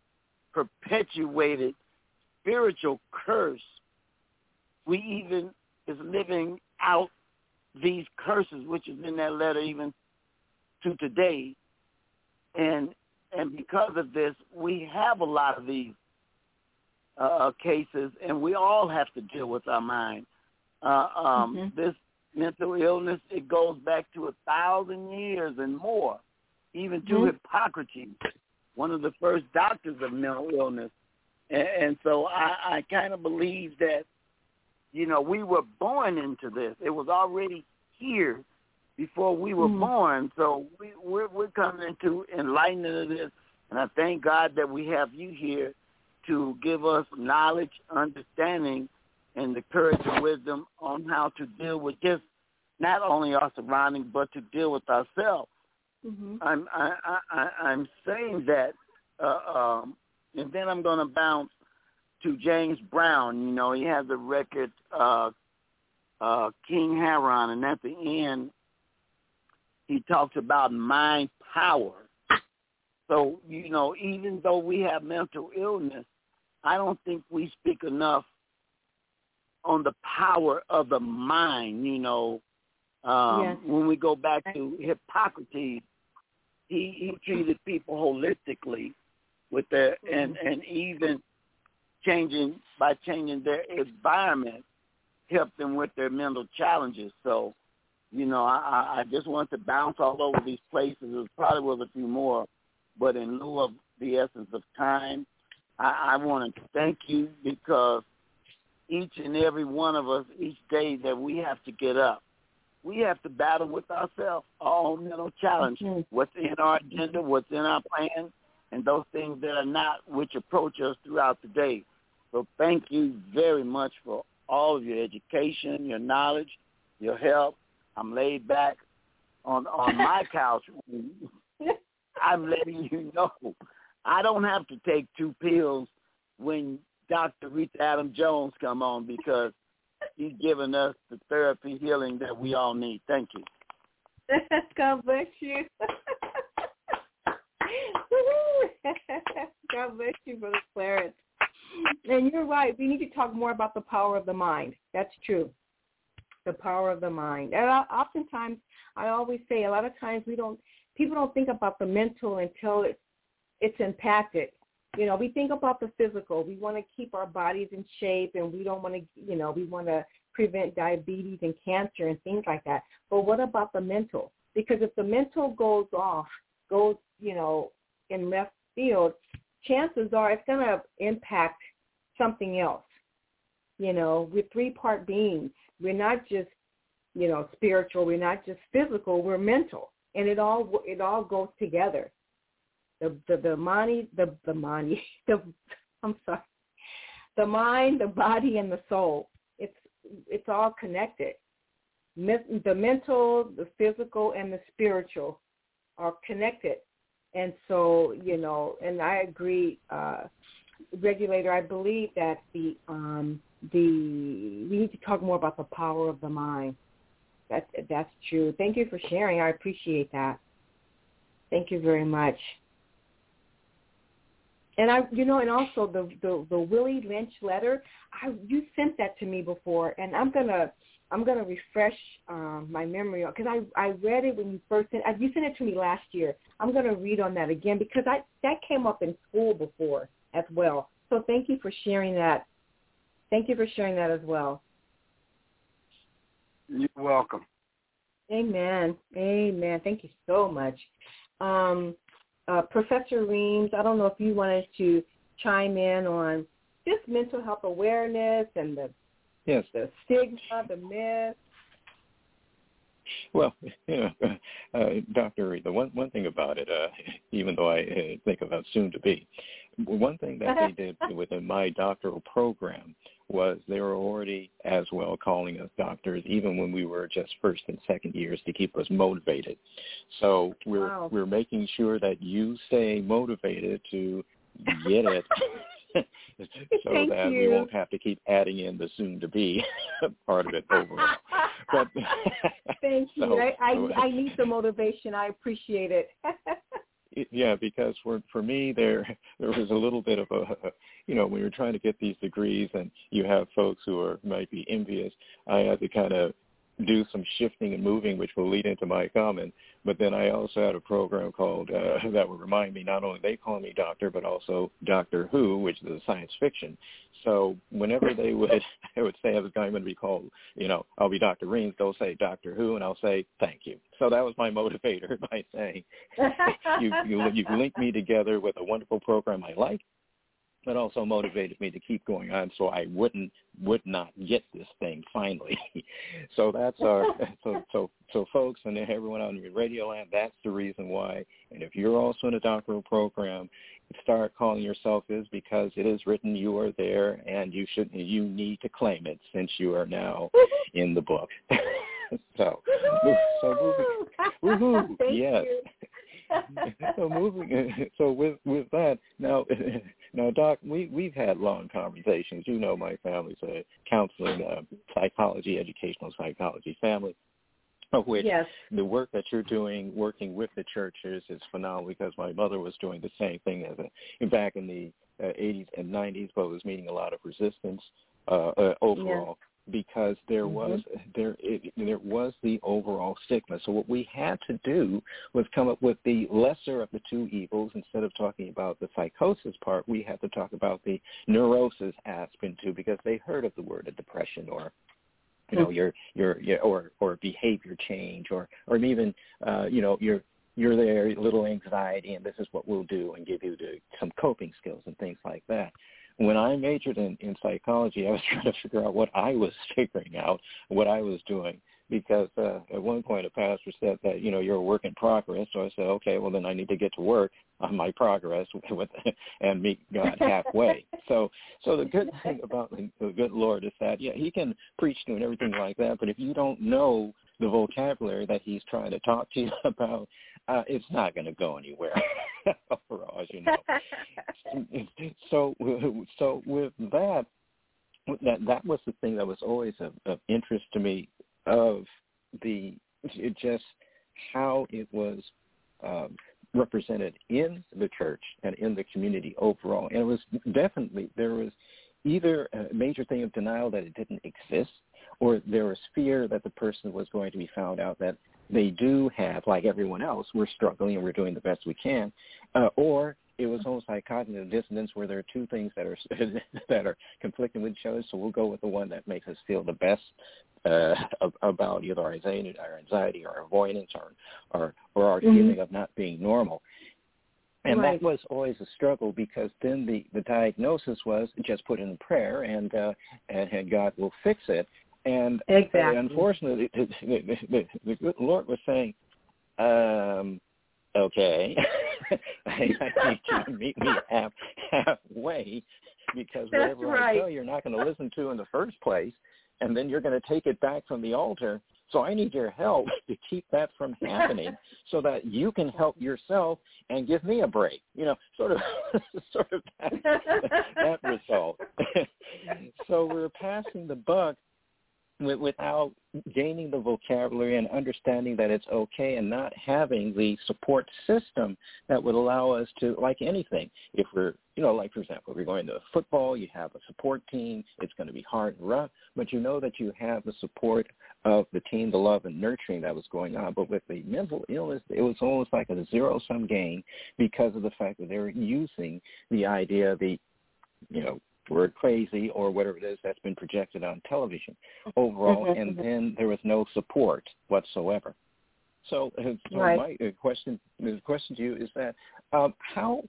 perpetuated spiritual curse, we even is living out these curses, which is in that letter even to today. And and because of this, we have a lot of these uh, cases, and we all have to deal with our mind. Uh, um, mm-hmm. This mental illness, it goes back to a thousand years and more, even to mm-hmm. Hippocrates, one of the first doctors of mental illness. And, and so I, I kind of believe that, you know, we were born into this. It was already here before we were mm-hmm. born. So we, we're, we're coming into enlightenment of this. And I thank God that we have you here to give us knowledge, understanding, and the courage and wisdom on how to deal with just not only our surroundings, but to deal with ourselves. Mm-hmm. I'm I, I, I'm saying that, uh, um, and then I'm going to bounce to James Brown. You know, he has the record uh, uh, King Haron, and at the end he talks about mind power. So, you know, even though we have mental illness, I don't think we speak enough on the power of the mind. You know, um, yes. when we go back to Hippocrates, he, he treated people holistically with their, and, and even changing, by changing their environment, helped them with their mental challenges. So, you know, I, I just want to bounce all over these places. There probably was a few more, but in lieu of the essence of time, I, I want to thank you, because each and every one of us, each day that we have to get up, we have to battle with ourselves, our own mental challenge, mm-hmm. what's in our agenda, what's in our plan, and those things that are not, which approach us throughout the day. So thank you very much for all of your education, your knowledge, your help. I'm laid back on, on my couch. I'm letting you know I don't have to take two pills when Doctor Aretha Adams Jones come on, because he's given us the therapy healing that we all need. Thank you. God bless you. God bless you, Brother Clarence. And you're right. We need to talk more about the power of the mind. That's true. The power of the mind. And I, oftentimes, I always say, a lot of times we don't, people don't think about the mental until it's, it's impacted. You know, we think about the physical. We want to keep our bodies in shape, and we don't want to, you know, we want to prevent diabetes and cancer and things like that. But what about the mental? Because if the mental goes off, goes, you know, in left field, chances are it's going to impact something else. You know, we're three-part beings. We're not just, you know, spiritual. We're not just physical. We're mental, and it all it all goes together. The the the money, the the money, the I'm sorry, the mind, the body, and the soul. It's it's all connected. The mental, the physical, and the spiritual are connected. And so, you know, and I agree, uh, Regulator. I believe that the um, the we need to talk more about the power of the mind. That's that's true. Thank you for sharing. I appreciate that. Thank you very much. And I, you know, and also the the, the Willie Lynch letter. I you sent that to me before, and I'm gonna I'm gonna refresh um, my memory, because I I read it when you first sent. You sent it to me last year. I'm gonna read on that again, because I that came up in school before as well. So thank you for sharing that. Thank you for sharing that as well. You're welcome. Amen. Amen. Thank you so much. Um, uh, Professor Reams, I don't know if you wanted to chime in on just mental health awareness and the yes. the stigma, the myth. Well, you know, uh, Doctor the one one thing about it, uh, even though I uh, think about soon to be, one thing that they did within my doctoral program was they were already as well calling us doctors, even when we were just first and second years, to keep us motivated. So we're wow. we're making sure that you stay motivated to get it. so Thank that you. we won't have to keep adding in the soon-to-be part of it overall. But Thank you. so, I, I, so, I need the motivation. I appreciate it. yeah, because for for me there there was a little bit of a, you know, when you're trying to get these degrees and you have folks who are might be envious, I had to kind of do some shifting and moving, which will lead into my comment. But then I also had a program called uh, that would remind me not only they call me doctor, but also Doctor Who, which is science fiction. So whenever they would, I would say, I was going to be called, you know, I'll be Doctor Reams, they'll say Doctor Who, and I'll say thank you. So that was my motivator by saying, you, you, you've linked me together with a wonderful program I like, but also motivated me to keep going on so I wouldn't would not get this thing finally. So that's our so so so folks and everyone on Radio Land, that's the reason why. And if you're also in a doctoral program, start calling yourself is because it is written you are there and you should you need to claim it since you are now in the book. so so moving woohoo, yes. so moving so with with that now now Doc, we we've had long conversations. You know, my family's a counseling, uh, psychology, educational psychology family, of which yes. the work that you're doing working with the churches is phenomenal, because my mother was doing the same thing as a, back in the uh, eighties and nineties, but was meeting a lot of resistance uh, uh, overall. Yes. Because there was mm-hmm. there it, there was the overall stigma. So what we had to do was come up with the lesser of the two evils. Instead of talking about the psychosis part, we had to talk about the neurosis aspect too, because they heard of the word of depression or you know mm-hmm. your, your your or or behavior change or or even uh, you know your you're there, a little anxiety, and this is what we'll do and give you the, some coping skills and things like that. When I majored in, in psychology, I was trying to figure out what I was figuring out, what I was doing, because uh, at one point a pastor said that, you know, you're a work in progress. So I said, okay, well, then I need to get to work on my progress with, and meet God halfway. so so the good thing about the, the good Lord is that, yeah, he can preach to you and everything like that, but if you don't know the vocabulary that he's trying to talk to you about, uh, it's not going to go anywhere, overall, as you know. so, so with that, that that was the thing that was always of, of interest to me, of the it just how it was um, represented in the church and in the community overall. And it was definitely, there was either a major thing of denial that it didn't exist, or there was fear that the person was going to be found out that they do have, like everyone else, we're struggling and we're doing the best we can, uh, or it was almost like cognitive dissonance, where there are two things that are that are conflicting with each other. So we'll go with the one that makes us feel the best uh, about either our anxiety, our anxiety, or avoidance, or or, or our mm-hmm. feeling of not being normal. And right. that was always a struggle, because then the, the diagnosis was just put in prayer and, uh, and and God will fix it. And exactly. uh, unfortunately, the, the, the, the good Lord was saying, um, okay, I, I need you to meet me half, halfway, because That's whatever right. I tell you, you're not going to listen to in the first place, and then you're going to take it back from the altar. So I need your help to keep that from happening, so that you can help yourself and give me a break. You know, sort of, sort of that, that result. So we're passing the buck without gaining the vocabulary and understanding that it's okay, and not having the support system that would allow us to, like anything, if we're, you know, like, for example, if you're going to football, you have a support team, it's going to be hard and rough, but you know that you have the support of the team, the love and nurturing that was going on. But with the mental illness, it was almost like a zero-sum game, because of the fact that they were using the idea, the, you know, word crazy or whatever it is that's been projected on television overall, mm-hmm. and then there was no support whatsoever. So, uh, so right. my uh, question, the question to you is that um, how,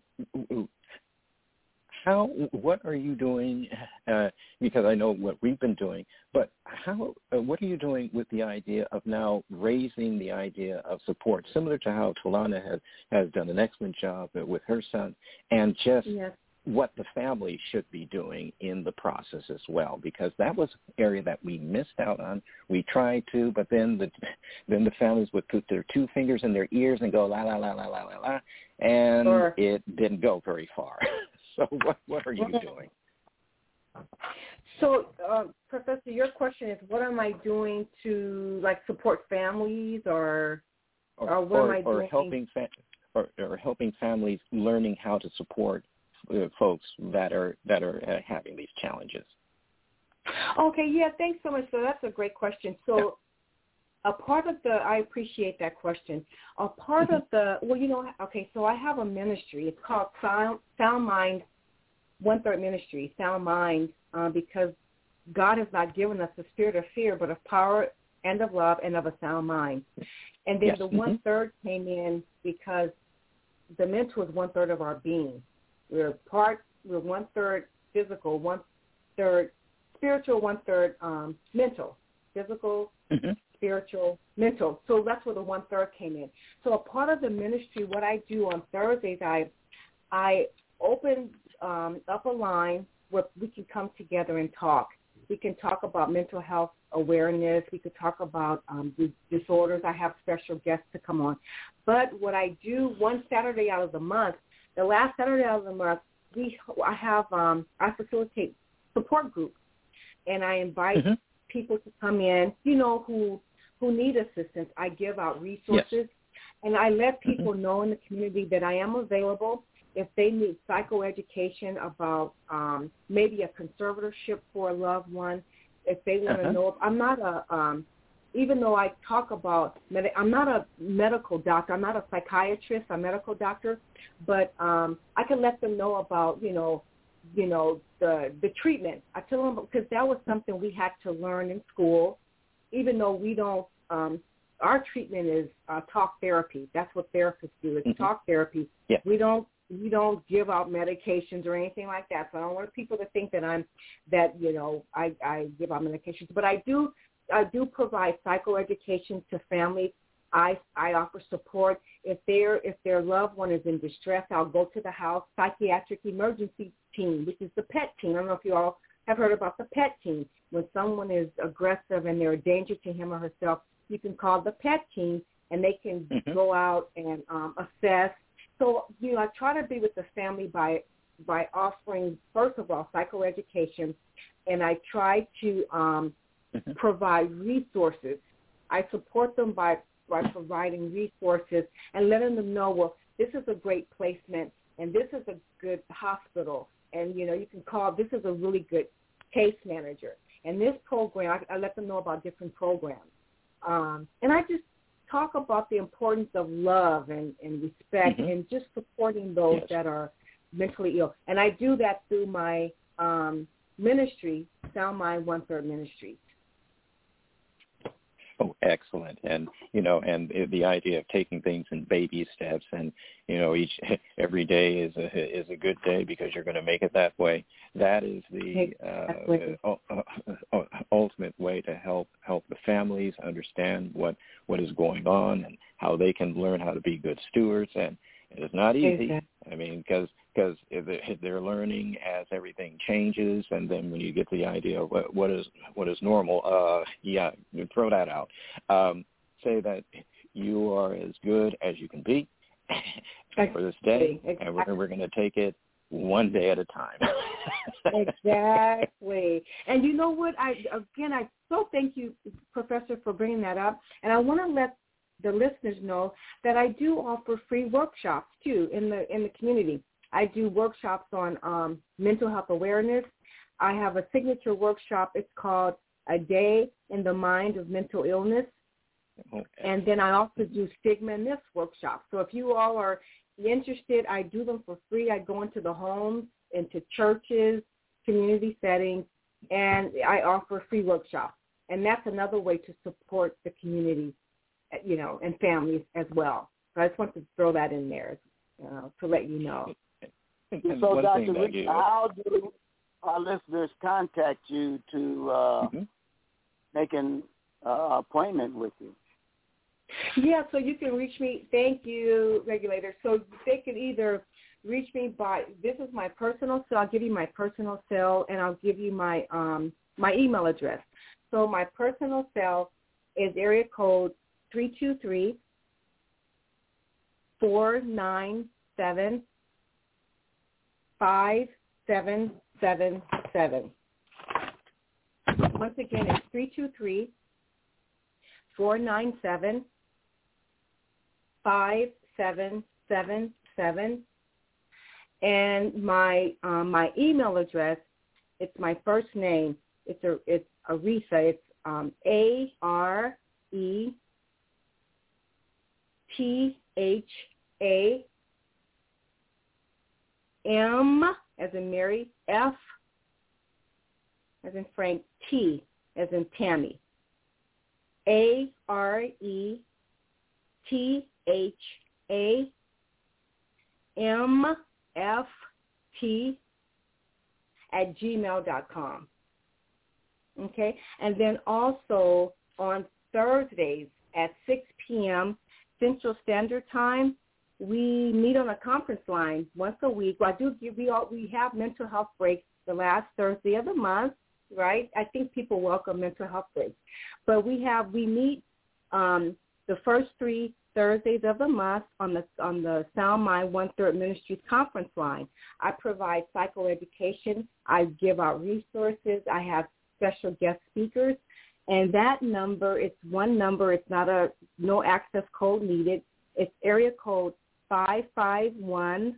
how, what are you doing? Uh, because I know what we've been doing, but how, uh, what are you doing with the idea of now raising the idea of support, similar to how Talana has has done an excellent job with her son, and just. Yes. what the family should be doing in the process as well, because that was an area that we missed out on. We tried to, but then the then the families would put their two fingers in their ears and go la la la la la la la, and sure. it didn't go very far. So what what are you doing? So, uh, Professor, your question is, what am I doing to like support families, or or, or what or, am I or doing? helping fa- or, or helping families learning how to support uh, folks that are that are uh, having these challenges? Okay, yeah, thanks so much. So that's a great question. So a part of the, I appreciate that question. A part mm-hmm. of the, well, you know, okay, so I have a ministry. It's called Sound, Sound Mind, One-Third Ministry, Sound Mind, uh, because God has not given us the spirit of fear, but of power and of love and of a sound mind. And then yes. the mm-hmm. one-third came in because the mental is one-third of our being. We're part, we're one-third physical, one-third spiritual, one-third um, mental, physical, mm-hmm. spiritual, mental. So that's where the one-third came in. So a part of the ministry, what I do on Thursdays, I I open um, up a line where we can come together and talk. We can talk about mental health awareness. We could talk about um, disorders. I have special guests to come on. But what I do one Saturday out of the month, the last Saturday out of the month, we I have um, I facilitate support groups. And I invite mm-hmm. people to come in, you know, who who need assistance. I give out resources, yes. and I let people mm-hmm. know in the community that I am available if they need psychoeducation about um, maybe a conservatorship for a loved one. If they want to uh-huh. know, I'm not a, um, even though I talk about, med- I'm not a medical doctor. I'm not a psychiatrist, a medical doctor, but um, I can let them know about, you know, you know, the the treatment. I tell them because that was something we had to learn in school, even though we don't, um, our treatment is uh, talk therapy. That's what therapists do. It's mm-hmm. talk therapy. Yeah. We don't we don't give out medications or anything like that. So I don't want people to think that I'm, that, you know, I, I give out medications. But I do I do provide psychoeducation to families. I I offer support. If their if their loved one is in distress, I'll go to the house, psychiatric emergency team, which is the PET team. I don't know if you all have heard about the PET team. When someone is aggressive and they're a danger to him or herself, you can call the PET team, and they can mm-hmm. go out and um, assess. So, you know, I try to be with the family by by offering, first of all, psychoeducation, and I try to um, mm-hmm. provide resources. I support them by, by providing resources and letting them know, well, this is a great placement, and this is a good hospital. And, you know, you can call, this is a really good case manager. And this program, I, I let them know about different programs. Um, and I just talk about the importance of love and, and respect mm-hmm. and just supporting those yes. that are mentally ill. And I do that through my um, ministry, Sound Mind One-Third Ministries. Oh, excellent. And, you know, and the idea of taking things in baby steps and, you know, each every day is a is a good day because you're going to make it that way. That is the uh, uh, ultimate way to help help the families understand what, what is going on and how they can learn how to be good stewards. And it's not easy. Exactly. I mean, because because they're learning as everything changes, and then when you get the idea of what, what is what is normal, uh, yeah, throw that out. Um, say that you are as good as you can be for this day, exactly. and we're, we're going to take it one day at a time. Exactly. And you know what? I again, I so thank you, Professor, for bringing that up. And I want to let the listeners know that I do offer free workshops too in the in the community. I do workshops on um, mental health awareness. I have a signature workshop. It's called A Day in the Mind of Mental Illness. Okay. And then I also do stigma and myths workshops. So if you all are interested, I do them for free. I go into the homes, into churches, community settings, and I offer free workshops. And that's another way to support the community, you know, and families as well. So I just want to throw that in there uh, to let you know. And so, Doctor Rich, how do our listeners contact you to uh, mm-hmm. make an uh, appointment with you? Yeah, so you can reach me. Thank you, regulator. So they can either reach me by, this is my personal cell. I'll give you my personal cell, and I'll give you my um, my email address. So my personal cell is area code three two three, four nine seven, five seven seven seven. Once again, it's three two three, four nine seven, five seven seven seven. And my um, my email address, it's my first name. It's a it's Aretha. It's um, A R E T H A M as in Mary, F as in Frank, T as in Tammy. A R E T H A M F T at gmail dot com. Okay? And then also on Thursdays at six p.m. Central Standard Time, we meet on a conference line once a week. Well, I do give we all we have mental health breaks the last Thursday of the month, right? I think people welcome mental health breaks, but we have we meet um, the first three Thursdays of the month on the on the Sound Mind One Third Ministries conference line. I provide psychoeducation. I give out resources. I have special guest speakers, and that number, it's one number. It's not a no access code needed. It's area code five five one,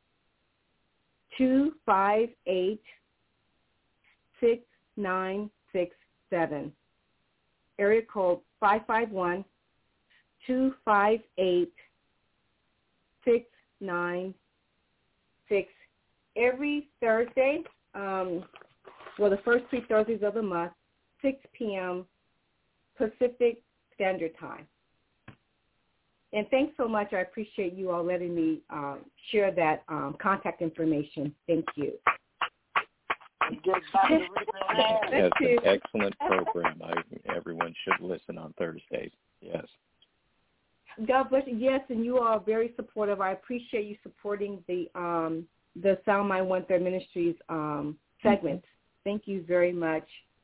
two five eight, six nine six seven. Area code five five one, two five eight, six nine six. Every Thursday, um, well, the first three Thursdays of the month, six p.m. Pacific Standard Time. And thanks so much. I appreciate you all letting me um, share that um, contact information. Thank you. Yes, an excellent program. I, everyone should listen on Thursdays. Yes. God bless you. Yes, and you are very supportive. I appreciate you supporting the um, the Sound Mind One Third Ministries um, segments. Thank you very much.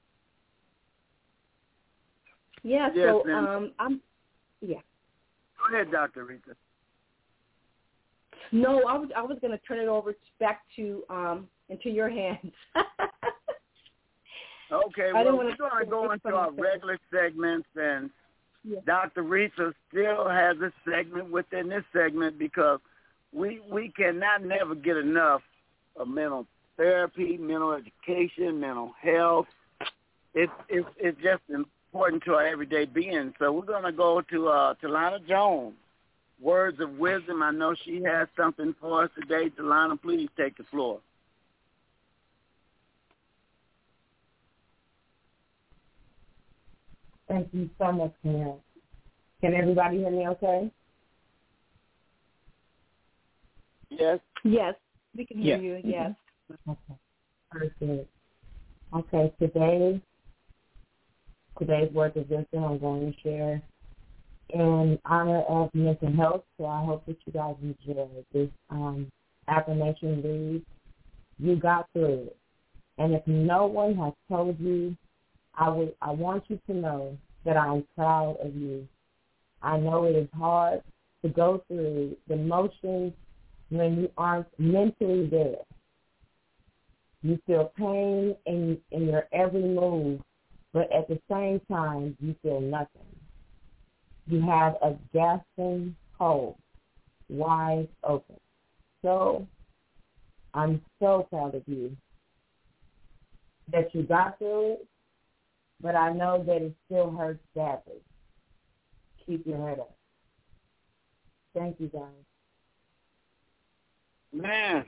Yeah. Yes, so ma'am. um, I'm. Yeah. Go ahead, Doctor Rita. No, I was I was going to turn it over to, back to um into your hands. Okay, well, we're going to go into our regular segments, and yeah. Doctor Rita still has a segment within this segment because we we cannot never get enough of mental therapy, mental education, mental health. It's it's it's just important to our everyday being. So we're going to go to uh, Talana Jones. Words of wisdom. I know she has something for us today. Talana, please take the floor. Thank you so much, Karen. Can everybody hear me okay? Yes. Yes, we can hear yeah. you, yes. Okay. Perfect. Okay, today, today's words of wisdom I'm going to share in honor of mental health, so I hope that you guys enjoy this um, affirmation reads, you got through it. And if no one has told you, I would, I want you to know that I'm proud of you. I know it is hard to go through the motions when you aren't mentally there. You feel pain in, in your every move, but at the same time, you feel nothing. You have a gasping hole, wide open. So I'm so proud of you that you got through it, but I know that it still hurts badly. Keep your head up. Thank you, guys. Man.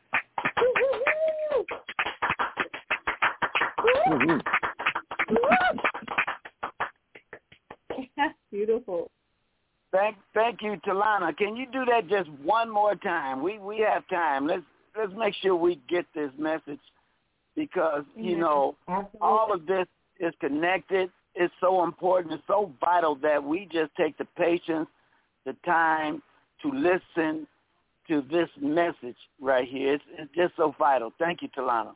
That's beautiful. Thank, thank you, Talana. Can you do that just one more time? We we have time. Let's let's make sure we get this message because you know Absolutely. all of this is connected. It's so important. It's so vital that we just take the patience, the time to listen to this message right here. It's, it's just so vital. Thank you, Talana.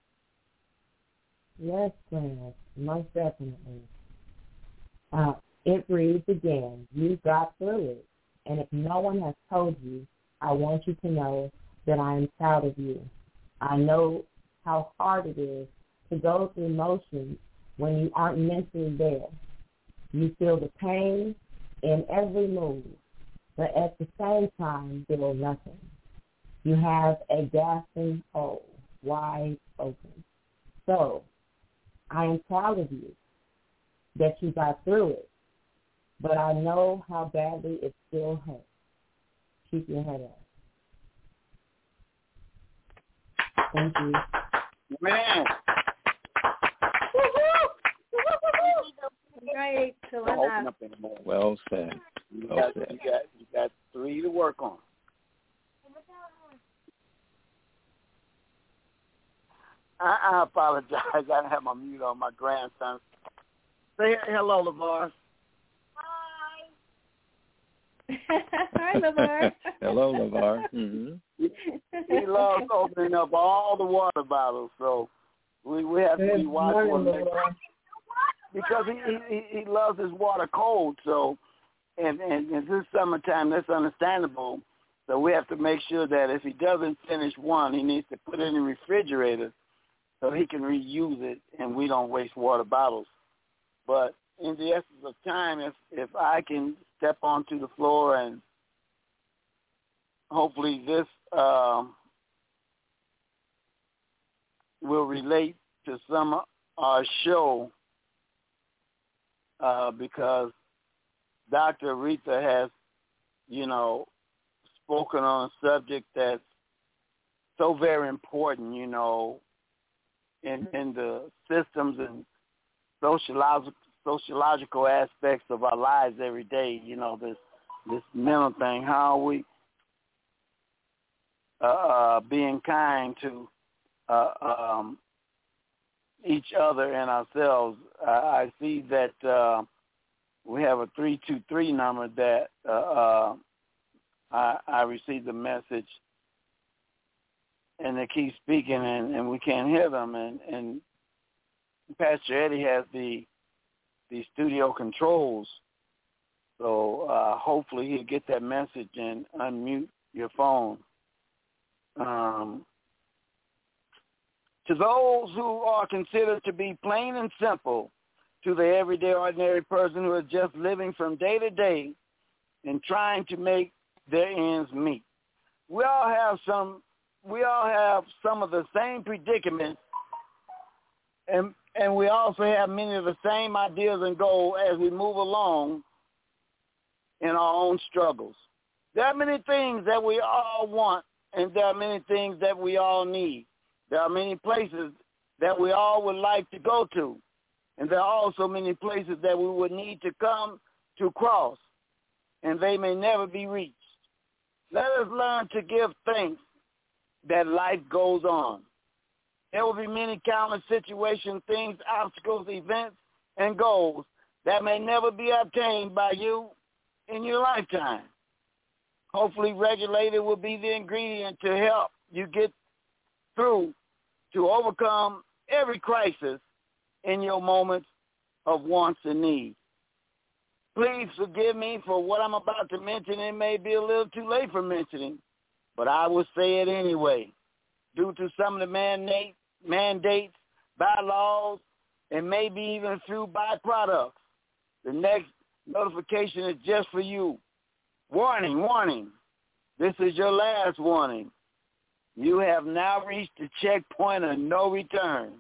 Yes, friends, most definitely. Uh, it reads again, you got through it. And if no one has told you, I want you to know that I am proud of you. I know how hard it is to go through motions when you aren't mentally there. You feel the pain in every move, but at the same time, still nothing. You have a gasping hole, wide open. So I am proud of you that you got through it, but I know how badly it still hurts. Keep your head up. Thank you. Man. Right, Open up anymore. Well said. You Well got, said. you got you got three to work on. I, I apologize. I didn't have my mute on. My grandson. Say hello, LeVar. Hi, LeVar. Hello, LeVar. Mm-hmm. He, he loves opening up all the water bottles, so we we have to be watchful because he, he he loves his water cold. So, and and, and this summertime, that's understandable. So we have to make sure that if he doesn't finish one, he needs to put it in the refrigerator so he can reuse it, and we don't waste water bottles. But in the essence of time, if if I can step onto the floor and hopefully this uh, will relate to some of our show uh, because Doctor Aretha has, you know, spoken on a subject that's so very important, you know, in, in the systems and sociological sociological aspects of our lives every day, you know, this this mental thing, how are we uh, uh, being kind to uh, um, each other and ourselves. Uh, I see that uh, we have a three two three number that uh, uh, I, I received a message, and they keep speaking, and, and we can't hear them. And, and Pastor Eddie has the the studio controls, so uh, hopefully he'll get that message and unmute your phone. Um, to those who are considered to be plain and simple, to the everyday ordinary person who is just living from day to day and trying to make their ends meet. We all have some, we all have some of the same predicaments, and And we also have many of the same ideas and goals as we move along in our own struggles. There are many things that we all want, and there are many things that we all need. There are many places that we all would like to go to, and there are also many places that we would need to come to cross, and they may never be reached. Let us learn to give thanks that life goes on. There will be many countless situations, things, obstacles, events, and goals that may never be obtained by you in your lifetime. Hopefully, regulated will be the ingredient to help you get through to overcome every crisis in your moments of wants and needs. Please forgive me for what I'm about to mention. It may be a little too late for mentioning, but I will say it anyway. Due to some of the mandate, mandates, bylaws, and maybe even through byproducts, the next notification is just for you. Warning, warning. This is your last warning. You have now reached the checkpoint of no return.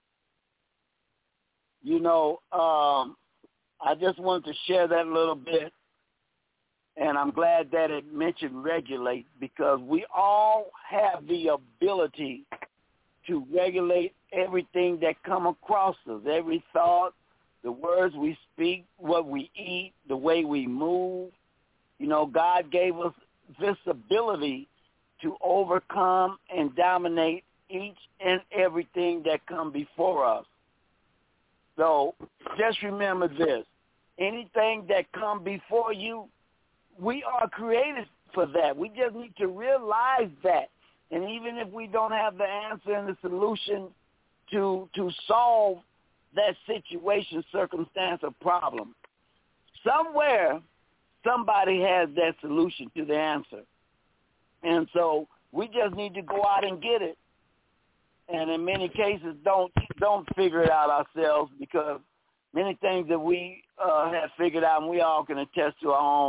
You know, um, I just wanted to share that a little bit, and I'm glad that it mentioned regulate, because we all have the ability to regulate everything that come across us, every thought, the words we speak, what we eat, the way we move. You know, God gave us this ability to overcome and dominate each and everything that come before us. So just remember this. Anything that come before you, we are created for that. We just need to realize that. And even if we don't have the answer and the solution to to solve that situation, circumstance, or problem, somewhere somebody has that solution to the answer. And so we just need to go out and get it. And in many cases, don't don't figure it out ourselves, because many things that we uh, have figured out, and we all can attest to our own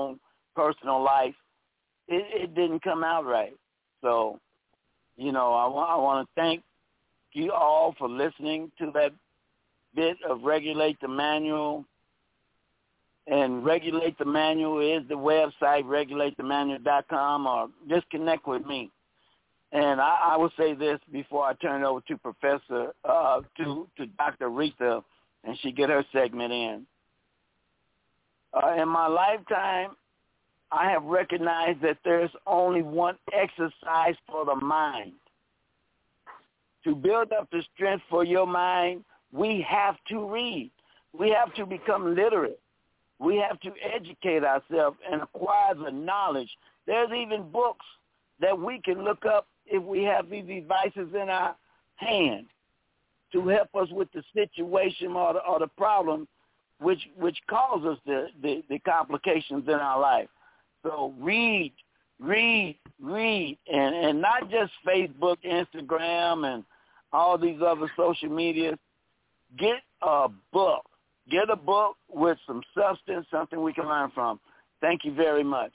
personal life, it, it didn't come out right. So, you know, I, I want to thank you all for listening to that bit of Regulate the Manual. And Regulate the Manual is the website, regulate the manual dot com, or just connect with me. And I, I will say this before I turn it over to Professor, uh, to, to Doctor Aretha, and she get her segment in. Uh, in my lifetime, I have recognized that there's only one exercise for the mind. To build up the strength for your mind, we have to read. We have to become literate. We have to educate ourselves and acquire the knowledge. There's even books that we can look up if we have these devices in our hand to help us with the situation or the, or the problem which which causes the, the, the complications in our life. So read, read, read, and, and not just Facebook, Instagram, and all these other social medias. Get a book. Get a book with some substance, something we can learn from. Thank you very much.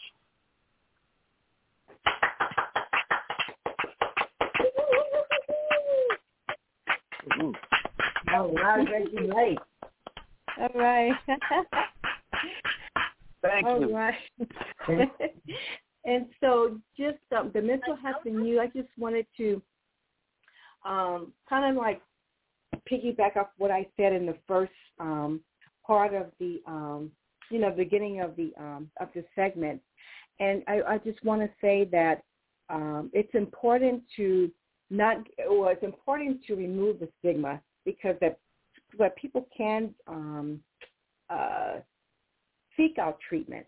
Ooh. Oh, wow, Reggie late. All right. Thank All you. Right. And so just um, the mental health in you, I just wanted to um, kind of like piggyback off what I said in the first um, part of the, um, you know, beginning of the um, of the segment. And I, I just want to say that um, it's important to not, well, it's important to remove the stigma, because that, that people can um, uh, seek out treatment.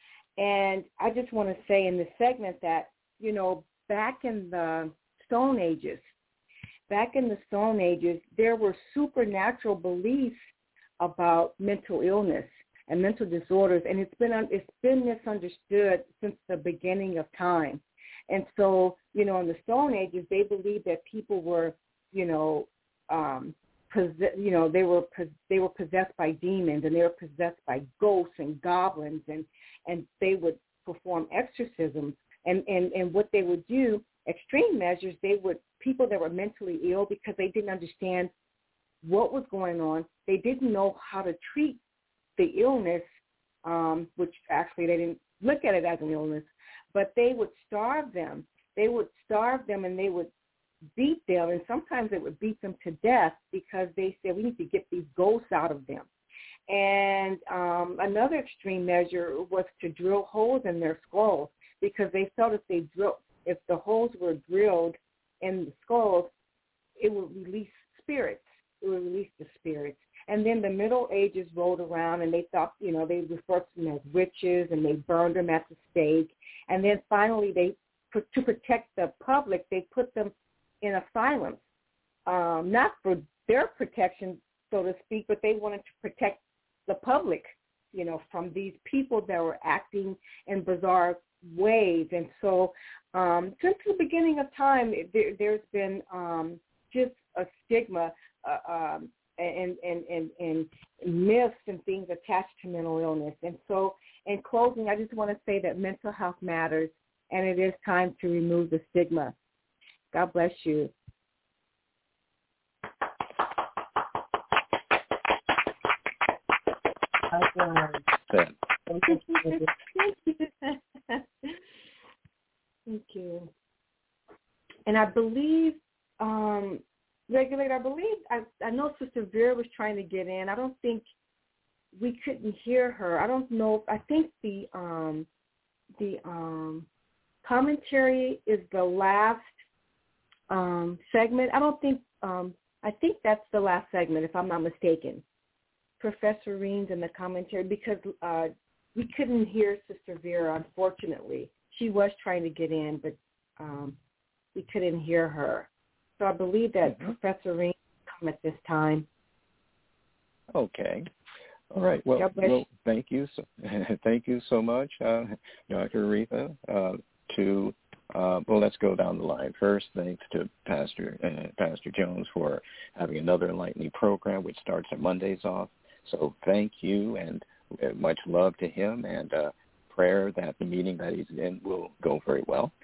And I just want to say in this segment that, you know, back in the Stone Ages, back in the Stone Ages, there were supernatural beliefs about mental illness and mental disorders, and it's been it's been misunderstood since the beginning of time. And so, you know, in the Stone Ages, they believed that people were, you know, um, possess, you know, they were they were possessed by demons, and they were possessed by ghosts and goblins, and and they would perform exorcisms. And, and, and what they would do, extreme measures, they would, people that were mentally ill, because they didn't understand what was going on, they didn't know how to treat the illness, um, which actually they didn't look at it as an illness, but they would starve them. They would starve them, and they would beat them, and sometimes they would beat them to death, because they said, we need to get these ghosts out of them. And um, another extreme measure was to drill holes in their skulls, because they felt if they drill, if the holes were drilled in the skulls, it would release spirits. It would release the spirits. And then the Middle Ages rolled around, and they thought, you know, they referred to them as witches, and they burned them at the stake. And then finally, they, to protect the public, they put them in asylums, um, not for their protection, so to speak, but they wanted to protect the public, you know, from these people that were acting in bizarre ways. And so um, since the beginning of time, there, there's been um, just a stigma uh, um, and, and, and, and myths and things attached to mental illness. And so in closing, I just want to say that mental health matters, and it is time to remove the stigma. God bless you. Thank you. Thank you. And I believe, um, Regulator, I believe, I, I know Sister Vera was trying to get in. I don't think we couldn't hear her. I don't know. I think the um, the um, commentary is the last um, segment. I don't think, um, I think that's the last segment, if I'm not mistaken. Professor Reams and the commentary, because uh, we couldn't hear Sister Vera, unfortunately. She was trying to get in, but um, we couldn't hear her. So I believe that mm-hmm. Professor Reams will come at this time. Okay. All right. Well, well thank you. So, thank you so much, uh, Doctor Aretha. Uh, to uh, well, let's go down the line. First, thanks to Pastor uh, Pastor Jones for having another enlightening program, which starts at Mondays off. So thank you, and much love to him. And uh, prayer that the meeting that he's in will go very well.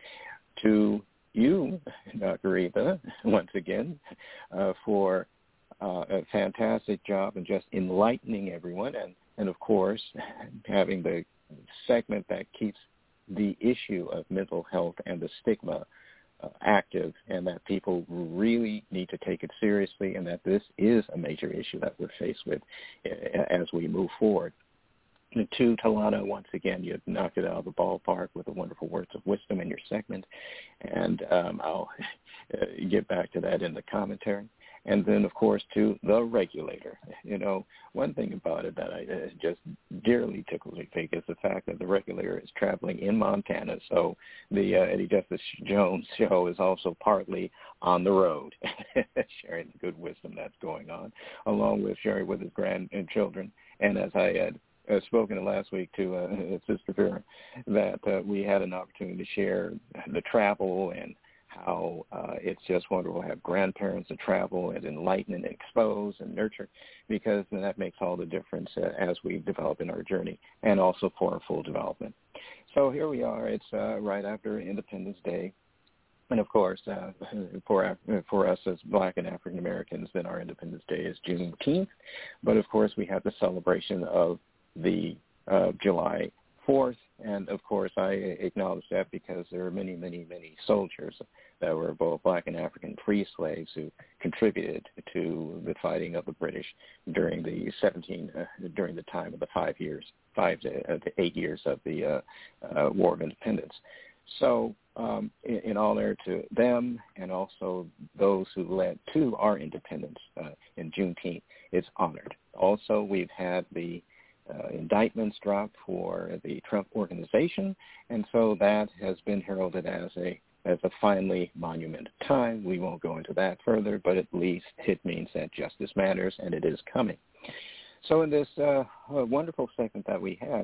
To you, Doctor Rita, once again, uh, for uh, a fantastic job in just enlightening everyone, and, and of course, having the segment that keeps the issue of mental health and the stigma uh, active, and that people really need to take it seriously, and that this is a major issue that we're faced with uh, as we move forward. And to Talana, once again, you knocked it out of the ballpark with the wonderful words of wisdom in your segment, and um, I'll uh, get back to that in the commentary. And then, of course, to the regulator. You know, one thing about it that I uh, just dearly tickles me pink is the fact that the regulator is traveling in Montana. So the uh, Eddie Justice Jones show is also partly on the road, sharing the good wisdom that's going on, along with sharing with his grandchildren. And as I had uh, spoken last week to uh, Sister Vera, that uh, we had an opportunity to share the travel and how uh, it's just wonderful to have grandparents to travel and enlighten and expose and nurture, because then that makes all the difference uh, as we develop in our journey, and also for our full development. So here we are. It's uh, right after Independence Day. And, of course, uh, for for us as Black and African Americans, then our Independence Day is Juneteenth. But, of course, we have the celebration of the uh, July fourth. And, of course, I acknowledge that because there are many, many, many soldiers that were both Black and African free slaves who contributed to the fighting of the British during the seventeen uh, during the time of the five years, five to, uh, to eight years of the uh, uh, War of Independence. So um, in, in honor to them and also those who led to our independence uh, in Juneteenth, it's honored. Also, we've had the Uh, indictments dropped for the Trump organization, and so that has been heralded as a as a finally monument time. We won't go into that further, but at least it means that justice matters, and it is coming. So in this uh, wonderful segment that we had,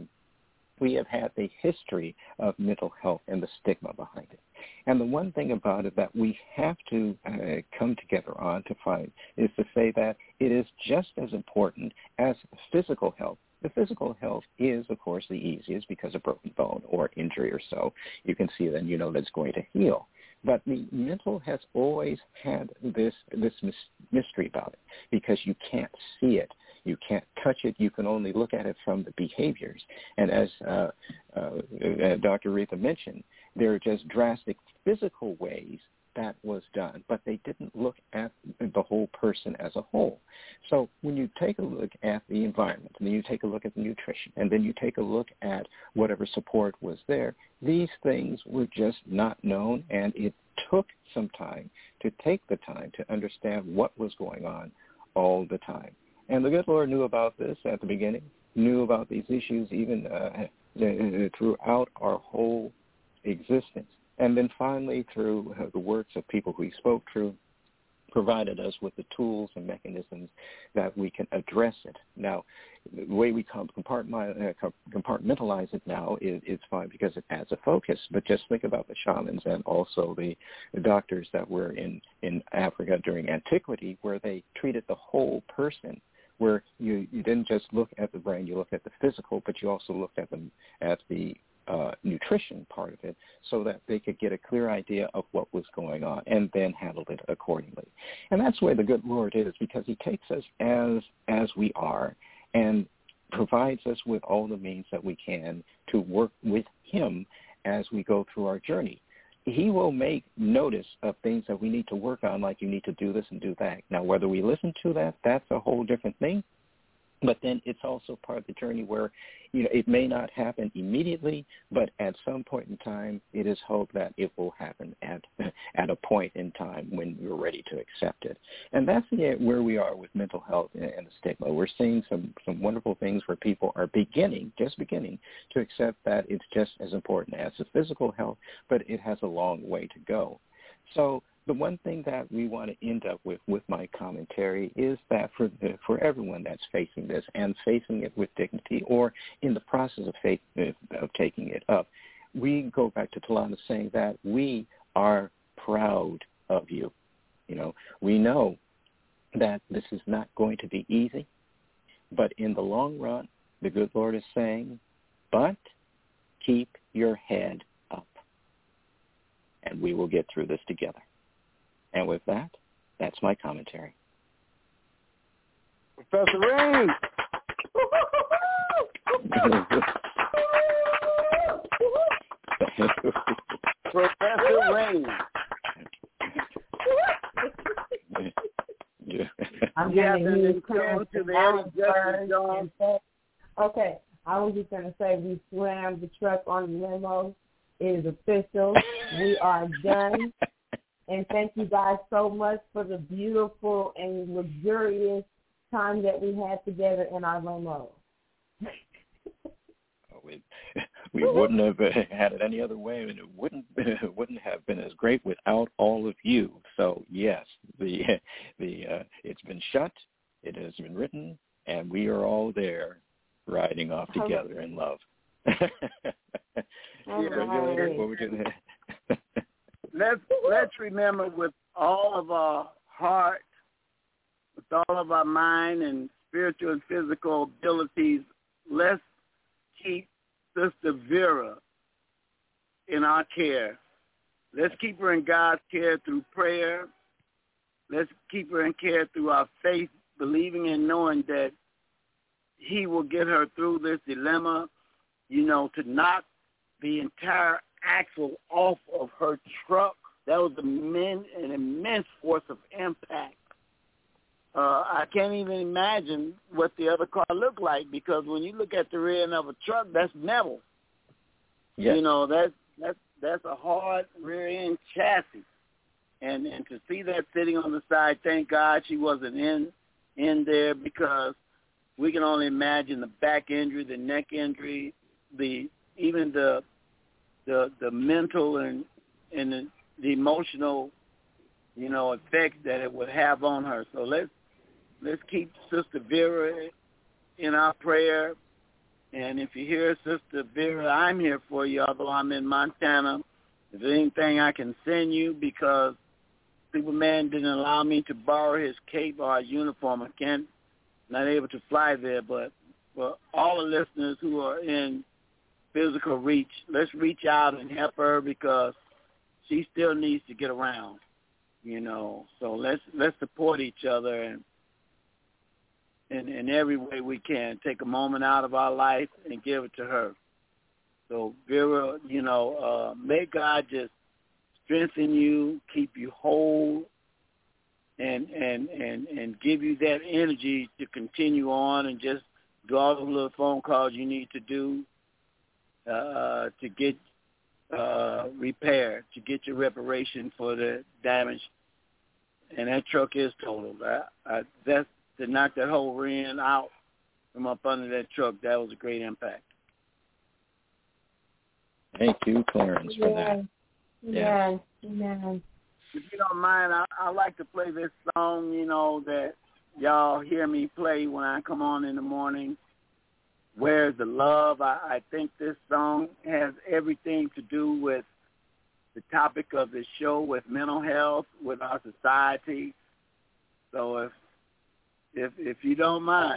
we have had the history of mental health and the stigma behind it. And the one thing about it that we have to uh, come together on to find is to say that it is just as important as physical health. The physical health is, of course, the easiest because a broken bone or injury or so. You can see then you know that it's going to heal. But the mental has always had this this mystery about it because you can't see it. You can't touch it. You can only look at it from the behaviors. And as uh, uh, uh, Doctor Retha mentioned, there are just drastic physical ways that was done, but they didn't look at the whole person as a whole. So when you take a look at the environment, and then you take a look at the nutrition, and then you take a look at whatever support was there, these things were just not known, and it took some time to take the time to understand what was going on all the time. And the good Lord knew about this at the beginning, knew about these issues even uh, throughout our whole existence. And then finally, through uh, the works of people who he spoke through, provided us with the tools and mechanisms that we can address it. Now, the way we compartmentalize it now is, is fine because it adds a focus. But just think about the shamans and also the, the doctors that were in, in Africa during antiquity, where they treated the whole person, where you, you didn't just look at the brain, you looked at the physical, but you also looked at the, at the Uh, nutrition part of it so that they could get a clear idea of what was going on and then handled it accordingly. And that's where the good Lord is, because he takes us as as we are and provides us with all the means that we can to work with him as we go through our journey. He will make notice of things that we need to work on, like you need to do this and do that. Now, whether we listen to that, that's a whole different thing. But then it's also part of the journey where, you know, it may not happen immediately, but at some point in time, it is hoped that it will happen at at a point in time when we're ready to accept it. And that's the, where we are with mental health and the stigma. We're seeing some, some wonderful things where people are beginning, just beginning, to accept that it's just as important as the physical health, but it has a long way to go. So the one thing that we want to end up with with my commentary is that for the, for everyone that's facing this and facing it with dignity or in the process of, faith, of taking it up, we go back to Talana saying that we are proud of you. You know, we know that this is not going to be easy, but in the long run, the good Lord is saying, but keep your head up, and we will get through this together. And with that, that's my commentary. Professor Reed. Professor Reed. Yeah. I'm Yeah, going to use to to the Eddie Justice Jones. Okay, I was just going to say we slammed the truck on the limo. It is official. We are done. And thank you guys so much for the beautiful and luxurious time that we had together in our limo. we, we wouldn't have had it any other way, and it wouldn't it wouldn't have been as great without all of you. So yes, the the uh, it's been shut, it has been written, and we are all there riding off together in love. Right. let's let's remember with all of our heart, with all of our mind and spiritual and physical abilities, let's keep Sister Vera in our care. Let's keep her in God's care through prayer. Let's keep her in care through our faith, believing and knowing that he will get her through this dilemma, you know, to knock the entire axle off of her truck. That was an immense force of impact. Uh, I can't even imagine what the other car looked like, because when you look at the rear end of a truck, that's metal. Yes. You know, that's that's that's a hard rear end chassis, and and to see that sitting on the side, thank God she wasn't in in there, because we can only imagine the back injury, the neck injury, the even the the the mental and and the, the emotional, you know, effects that it would have on her. So let's let's keep Sister Vera in our prayer. And if you hear Sister Vera, I'm here for you, although I'm in Montana. If there's anything I can send you, because Superman didn't allow me to borrow his cape or uniform, I can't, not able to fly there. But for all the listeners who are in physical reach, let's reach out and help her, because she still needs to get around, you know. So let's let's support each other and in, in every way we can. Take a moment out of our life and give it to her. So Vera, you know, uh, may God just strengthen you, keep you whole, and and and and give you that energy to continue on and just do all those little phone calls you need to do uh, to get uh, repaired, to get your reparation for the damage. And that truck is totaled. I, I, that's to knock that whole rear end out from up under that truck. That was a great impact. Thank you, Clarence, for that. Yeah, yeah. If you don't mind, I, I like to play this song, you know, that y'all hear me play when I come on in the morning. Where's the Love? I, I think this song has everything to do with the topic of this show, with mental health, with our society. So if if if you don't mind,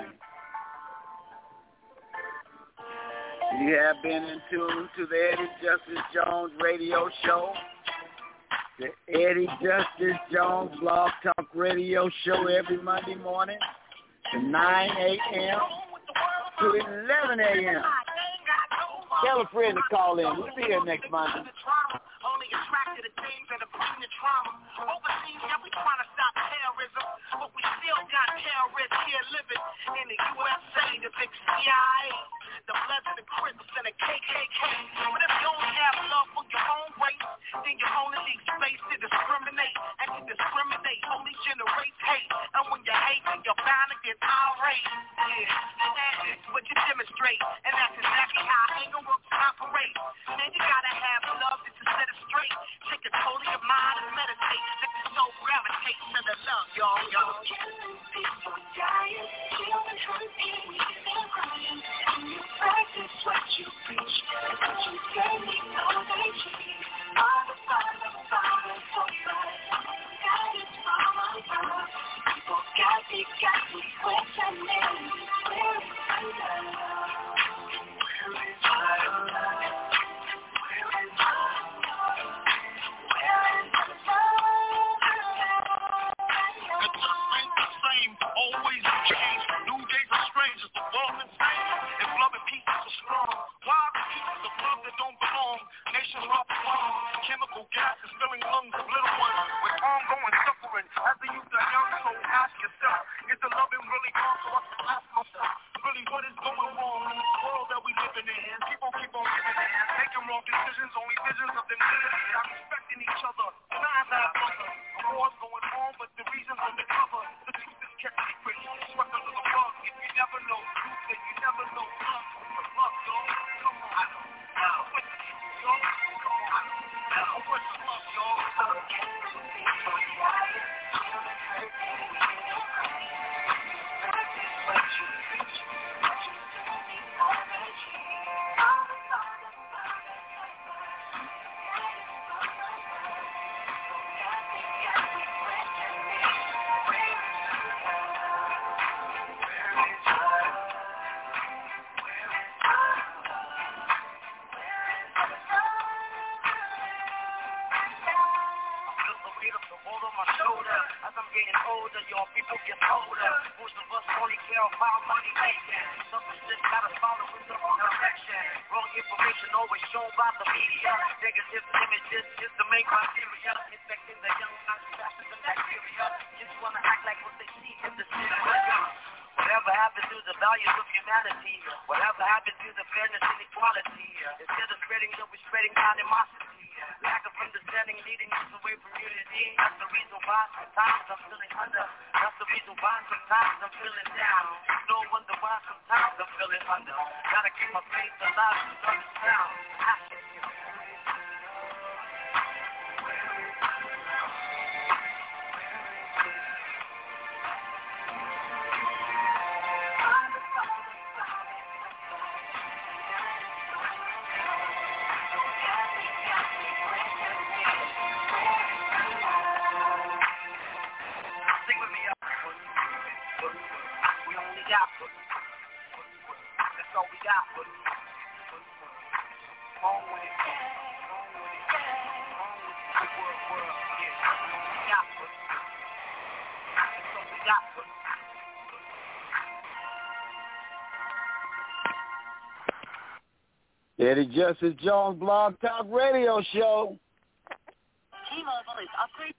you have been in tune to the Eddie Justice Jones radio show, the Eddie Justice Jones Blog Talk radio show every Monday morning from nine a.m. to eleven a.m. Tell a friend to call in. We'll be here next Monday. Only attracted to things that are bringing the trauma. Overseas, yeah, we trying to stop terrorism, but we still got terrorists here living in the U S A, the big C I A, the Bloods and the Crips and the K K K. But if you only have love for your own race, then you only need space to discriminate, and to discriminate only generates hate. And when you hate, then you're bound to get irate. Yeah, that's what you demonstrate, and that's exactly how anger works and operates. Man, you gotta have love to set it straight. Take control of your mind and meditate. Let your soul gravitate to the love, y'all, y'all. Killing people, dying, children hurting, we still crying. And you practice what you preach, what you say, we know they cheat. Father, Father, Father, so bad. God is from above. People got me, got me questioning. Where is my love? Where is my love? decisions, only visions of infinity. I'm respecting each other. Nine that brother. A war's going on, but the reason's undercover. The truth is kept secret. Swept under the rug. If you never know truth, then you never know love. What's the love, yo? Come on. I don't know. What's the truth, yo? Come on. I don't know. What's the love, yo? Eddie Justice Jones Blog Talk Radio Show. T-Mobile is upgrading.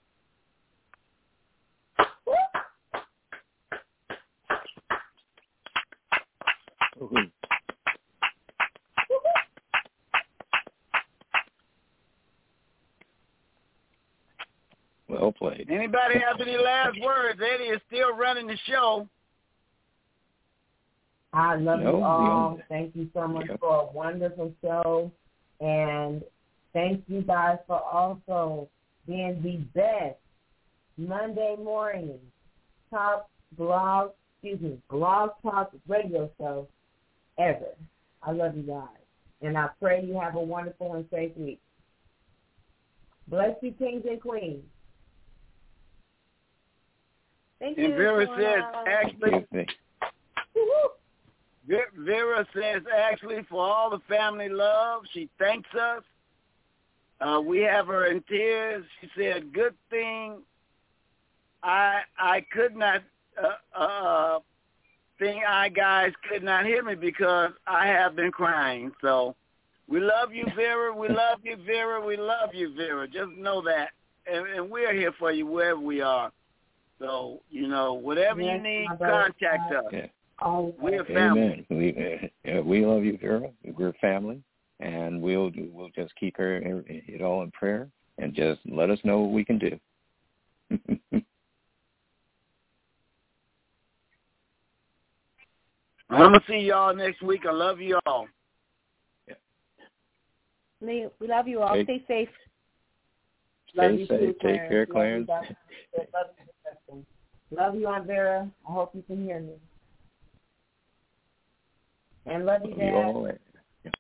Well played. Anybody have any last words? Eddie is still running the show. I love No, you all. no. Thank you so much Yep. for a wonderful show. And thank you guys for also being the best Monday morning top blog, excuse me, blog talk radio show ever. I love you guys. And I pray you have a wonderful and safe week. Bless you, kings and queens. Thank And you. Vera for, says, uh, actually, Woo-hoo. Vera says, actually, for all the family love, she thanks us. Uh, we have her in tears. She said, good thing I I could not, uh, uh, thing I guys could not hear me because I have been crying. So we love you, Vera. We love you, Vera. We love you, Vera. Just know that. And, and we're here for you wherever we are. So, you know, whatever Yes, you need, my brother. contact us. Yeah. Oh, We're family. Amen. We uh, we love you, Vera. We're family, and we'll we'll just keep her it all in prayer, and just let us know what we can do. I'm gonna see y'all next week. I love you all. We we love you all. Hey. Stay safe. Love Stay you safe. too, Take Clarence. care, Love you, Clarence. Doctor Love you, Justin. Love you, Aunt Vera. I hope you can hear me. And love you, Love you Dad. all.